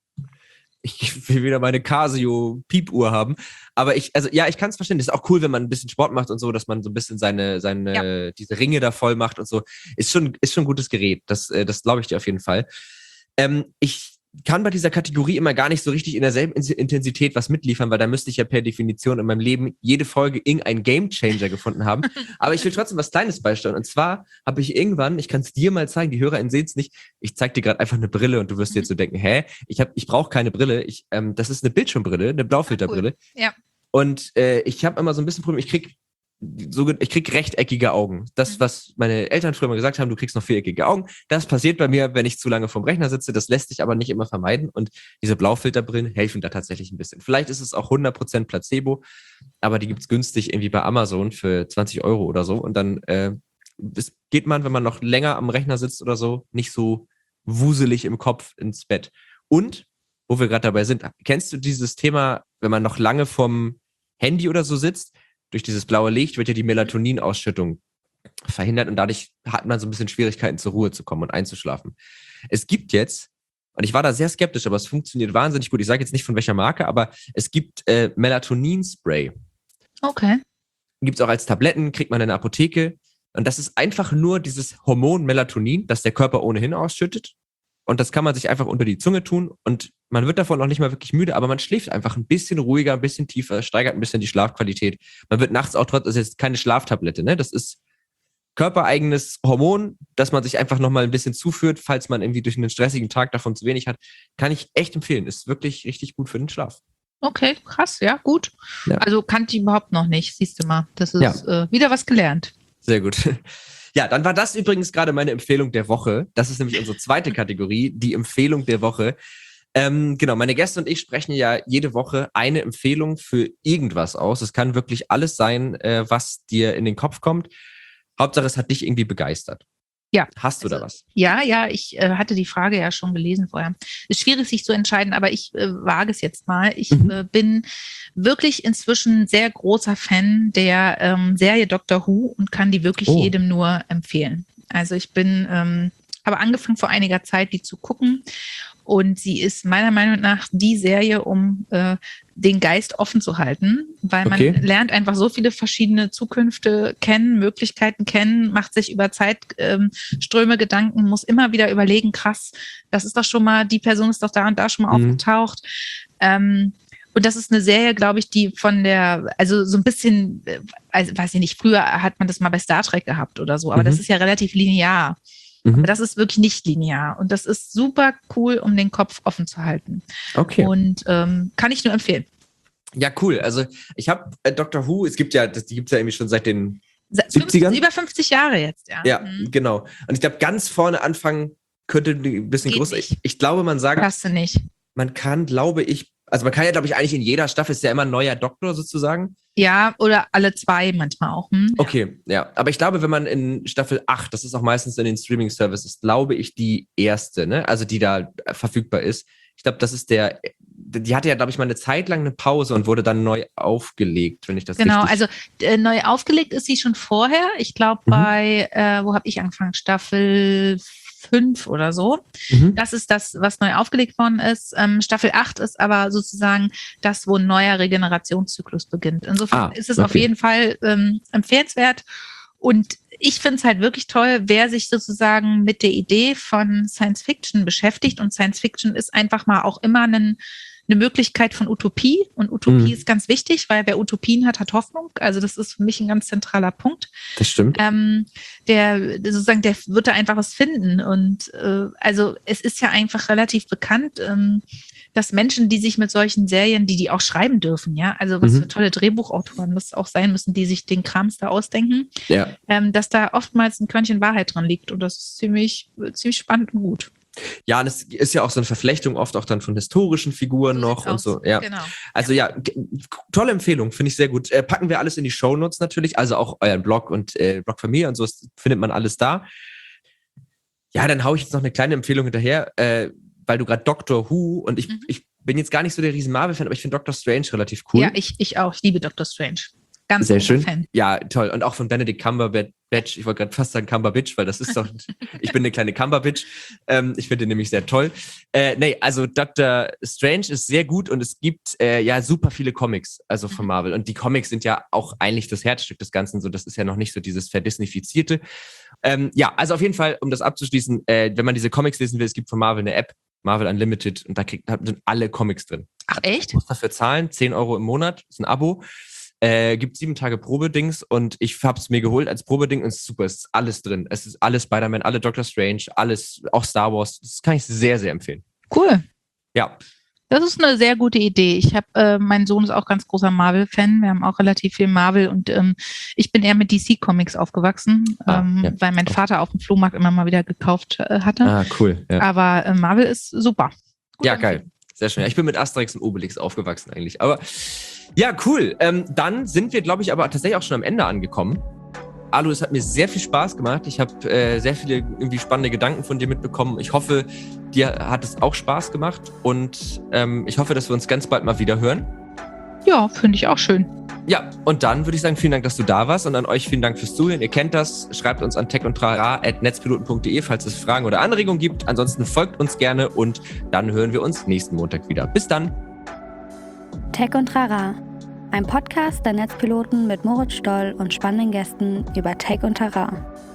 ich will wieder meine Casio-Piepuhr haben. Aber ich, also ja, ich kann es verstehen. Das ist auch cool, wenn man ein bisschen Sport macht und so, dass man so ein bisschen seine, seine ja. diese Ringe da voll macht und so. Ist schon, ist schon ein gutes Gerät. Das, äh, das glaube ich dir auf jeden Fall. Ähm, ich kann bei dieser Kategorie immer gar nicht so richtig in derselben Intensität was mitliefern, weil da müsste ich ja per Definition in meinem Leben jede Folge irgendeinen Gamechanger gefunden haben. Aber ich will trotzdem was Kleines beisteuern. Und zwar habe ich irgendwann, ich kann es dir mal zeigen, die HörerInnen sehen es nicht, ich zeige dir gerade einfach eine Brille und du wirst dir jetzt so denken, hä, ich, hab, ich brauche keine Brille. Ich, ähm, das ist eine Bildschirmbrille, eine Blaufilterbrille. Cool. Ja. Und äh, ich habe immer so ein bisschen Probleme, ich krieg So, ich krieg rechteckige Augen. Das, was meine Eltern früher mal gesagt haben, du kriegst noch viereckige Augen, das passiert bei mir, wenn ich zu lange vorm Rechner sitze. Das lässt sich aber nicht immer vermeiden. Und diese Blaufilterbrillen helfen da tatsächlich ein bisschen. Vielleicht ist es auch hundert Prozent Placebo, aber die gibt's günstig irgendwie bei Amazon für zwanzig Euro oder so. Und dann äh, geht man, wenn man noch länger am Rechner sitzt oder so, nicht so wuselig im Kopf ins Bett. Und, wo wir gerade dabei sind, kennst du dieses Thema, wenn man noch lange vom Handy oder so sitzt, durch dieses blaue Licht wird ja die Melatoninausschüttung verhindert und dadurch hat man so ein bisschen Schwierigkeiten, zur Ruhe zu kommen und einzuschlafen. Es gibt jetzt, und ich war da sehr skeptisch, aber es funktioniert wahnsinnig gut. Ich sage jetzt nicht von welcher Marke, aber es gibt äh, Melatonin-Spray. Okay. Gibt es auch als Tabletten, kriegt man in der Apotheke. Und das ist einfach nur dieses Hormon Melatonin, das der Körper ohnehin ausschüttet. Und das kann man sich einfach unter die Zunge tun und man wird davon auch nicht mal wirklich müde, aber man schläft einfach ein bisschen ruhiger, ein bisschen tiefer, steigert ein bisschen die Schlafqualität. Man wird nachts auch trotzdem, das ist jetzt keine Schlaftablette, ne? Das ist körpereigenes Hormon, das man sich einfach nochmal ein bisschen zuführt, falls man irgendwie durch einen stressigen Tag davon zu wenig hat. Kann ich echt empfehlen. Ist wirklich richtig gut für den Schlaf. Okay, krass, ja, gut. Ja. Also kannte ich überhaupt noch nicht, siehst du mal. Das ist ja. äh, wieder was gelernt. Sehr gut. Ja, dann war das übrigens gerade meine Empfehlung der Woche. Das ist nämlich unsere zweite Kategorie, die Empfehlung der Woche. Ähm, genau, meine Gäste und ich sprechen ja jede Woche eine Empfehlung für irgendwas aus. Es kann wirklich alles sein, äh, was dir in den Kopf kommt. Hauptsache, es hat dich irgendwie begeistert. Ja. Hast du also, da was? Ja, ja, ich äh, hatte die Frage ja schon gelesen vorher. Ist schwierig, sich zu entscheiden, aber ich äh, wage es jetzt mal. Ich mhm. äh, bin wirklich inzwischen sehr großer Fan der ähm, Serie Doctor Who und kann die wirklich oh. jedem nur empfehlen. Also ich bin, ähm, habe angefangen vor einiger Zeit, die zu gucken. Und sie ist meiner Meinung nach die Serie, um äh, den Geist offen zu halten, weil man okay. lernt einfach so viele verschiedene Zukünfte kennen, Möglichkeiten kennen, macht sich über Zeitströme ähm, Gedanken, muss immer wieder überlegen, krass, das ist doch schon mal, die Person ist doch da und da schon mal mhm. aufgetaucht. Ähm, und das ist eine Serie, glaube ich, die von der, also so ein bisschen, also weiß ich nicht, früher hat man das mal bei Star Trek gehabt oder so, aber mhm. das ist ja relativ linear. Mhm. Aber das ist wirklich nicht linear. Und das ist super cool, um den Kopf offen zu halten. Okay. Und ähm, kann ich nur empfehlen. Ja, cool. Also ich habe äh, Doctor Who, es gibt ja, das, die gibt es ja irgendwie schon seit den siebzigern. Über fünfzig Jahre jetzt, ja. Ja, mhm. genau. Und ich glaube, ganz vorne anfangen könnte ein bisschen Geht groß. nicht. Ich, ich glaube, man sagt. Passt nicht. Man kann, glaube ich, also man kann ja, glaube ich, eigentlich in jeder Staffel, ist ja immer ein neuer Doktor sozusagen. Ja, oder alle zwei manchmal auch. Hm? Okay, ja. Aber ich glaube, wenn man in Staffel acht, das ist auch meistens in den Streaming-Services, glaube ich, die erste, ne? Also die da verfügbar ist. Ich glaube, das ist der, die hatte ja, glaube ich, mal eine Zeit lang eine Pause und wurde dann neu aufgelegt, wenn ich das genau, richtig... Genau, also äh, neu aufgelegt ist sie schon vorher. Ich glaube, mhm. bei, äh, wo habe ich angefangen? Staffel fünf oder so. Mhm. Das ist das, was neu aufgelegt worden ist. Ähm, Staffel acht ist aber sozusagen das, wo ein neuer Regenerationszyklus beginnt. Insofern ah, ist es okay. auf jeden Fall ähm, empfehlenswert. Und ich finde es halt wirklich toll, wer sich sozusagen mit der Idee von Science Fiction beschäftigt. Und Science Fiction ist einfach mal auch immer ein eine Möglichkeit von Utopie. Und Utopie mhm. ist ganz wichtig, weil wer Utopien hat, hat Hoffnung. Also das ist für mich ein ganz zentraler Punkt. Das stimmt. Ähm, der sozusagen, der wird da einfach was finden. Und äh, also es ist ja einfach relativ bekannt, ähm, dass Menschen, die sich mit solchen Serien, die die auch schreiben dürfen, ja, also was mhm. für tolle Drehbuchautoren das auch sein müssen, die sich den Krams da ausdenken, ja. ähm, dass da oftmals ein Körnchen Wahrheit dran liegt. Und das ist ziemlich, ziemlich spannend und gut. Ja, und es ist ja auch so eine Verflechtung oft auch dann von historischen Figuren so noch und aus. so. Ja. Genau. Also ja, g- tolle Empfehlung, finde ich sehr gut. Äh, packen wir alles in die Shownotes natürlich, also auch euren Blog und äh, Blog Familie und so, findet man alles da. Ja, dann haue ich jetzt noch eine kleine Empfehlung hinterher, äh, weil du gerade Doctor Who und ich, mhm. ich bin jetzt gar nicht so der riesen Marvel-Fan, aber ich finde Doctor Strange relativ cool. Ja, ich, ich auch. Ich liebe Doctor Strange. Ganz sehr schön. Fan. Ja, toll. Und auch von Benedict Cumberbatch. Ich wollte gerade fast sagen Cumberbitch, weil das ist doch, ich bin eine kleine Cumberbitch. Ähm, ich finde den nämlich sehr toll. Äh, nee, also Doctor Strange ist sehr gut und es gibt äh, ja super viele Comics, also von Marvel. Und die Comics sind ja auch eigentlich das Herzstück des Ganzen. So, das ist ja noch nicht so dieses Verdisnifizierte. Ähm, ja, also auf jeden Fall, um das abzuschließen, äh, wenn man diese Comics lesen will, es gibt von Marvel eine App, Marvel Unlimited, und da kriegt, da sind alle Comics drin. Ach echt? Du musst dafür zahlen, zehn Euro im Monat, ist ein Abo. Äh, gibt sieben Tage Probedings und ich habe es mir geholt als Probeding und es ist super, es ist alles drin. Es ist alles Spider-Man, alle Doctor Strange, alles, auch Star Wars. Das kann ich sehr, sehr empfehlen. Cool. Ja. Das ist eine sehr gute Idee. Ich habe, äh, mein Sohn ist auch ganz großer Marvel-Fan. Wir haben auch relativ viel Marvel und ähm, ich bin eher mit D C-Comics aufgewachsen, ah, ähm, ja. weil mein Vater auf dem Flohmarkt immer mal wieder gekauft äh, hatte. Ah, cool. Ja. Aber äh, Marvel ist super. Gut, ja, geil. Sehr schön. Ja, ich bin mit Asterix und Obelix aufgewachsen eigentlich. Aber ja, cool. Ähm, dann sind wir, glaube ich, aber tatsächlich auch schon am Ende angekommen. Alu, es hat mir sehr viel Spaß gemacht. Ich habe äh, sehr viele irgendwie spannende Gedanken von dir mitbekommen. Ich hoffe, dir hat es auch Spaß gemacht und ähm, ich hoffe, dass wir uns ganz bald mal wieder hören. Ja, finde ich auch schön. Ja, und dann würde ich sagen, vielen Dank, dass du da warst und an euch vielen Dank fürs Zuhören. Ihr kennt das. Schreibt uns an tech und trara at netzpiloten punkt de, falls es Fragen oder Anregungen gibt. Ansonsten folgt uns gerne und dann hören wir uns nächsten Montag wieder. Bis dann. Tech und Trara, ein Podcast der Netzpiloten mit Moritz Stoll und spannenden Gästen über Tech und Trara.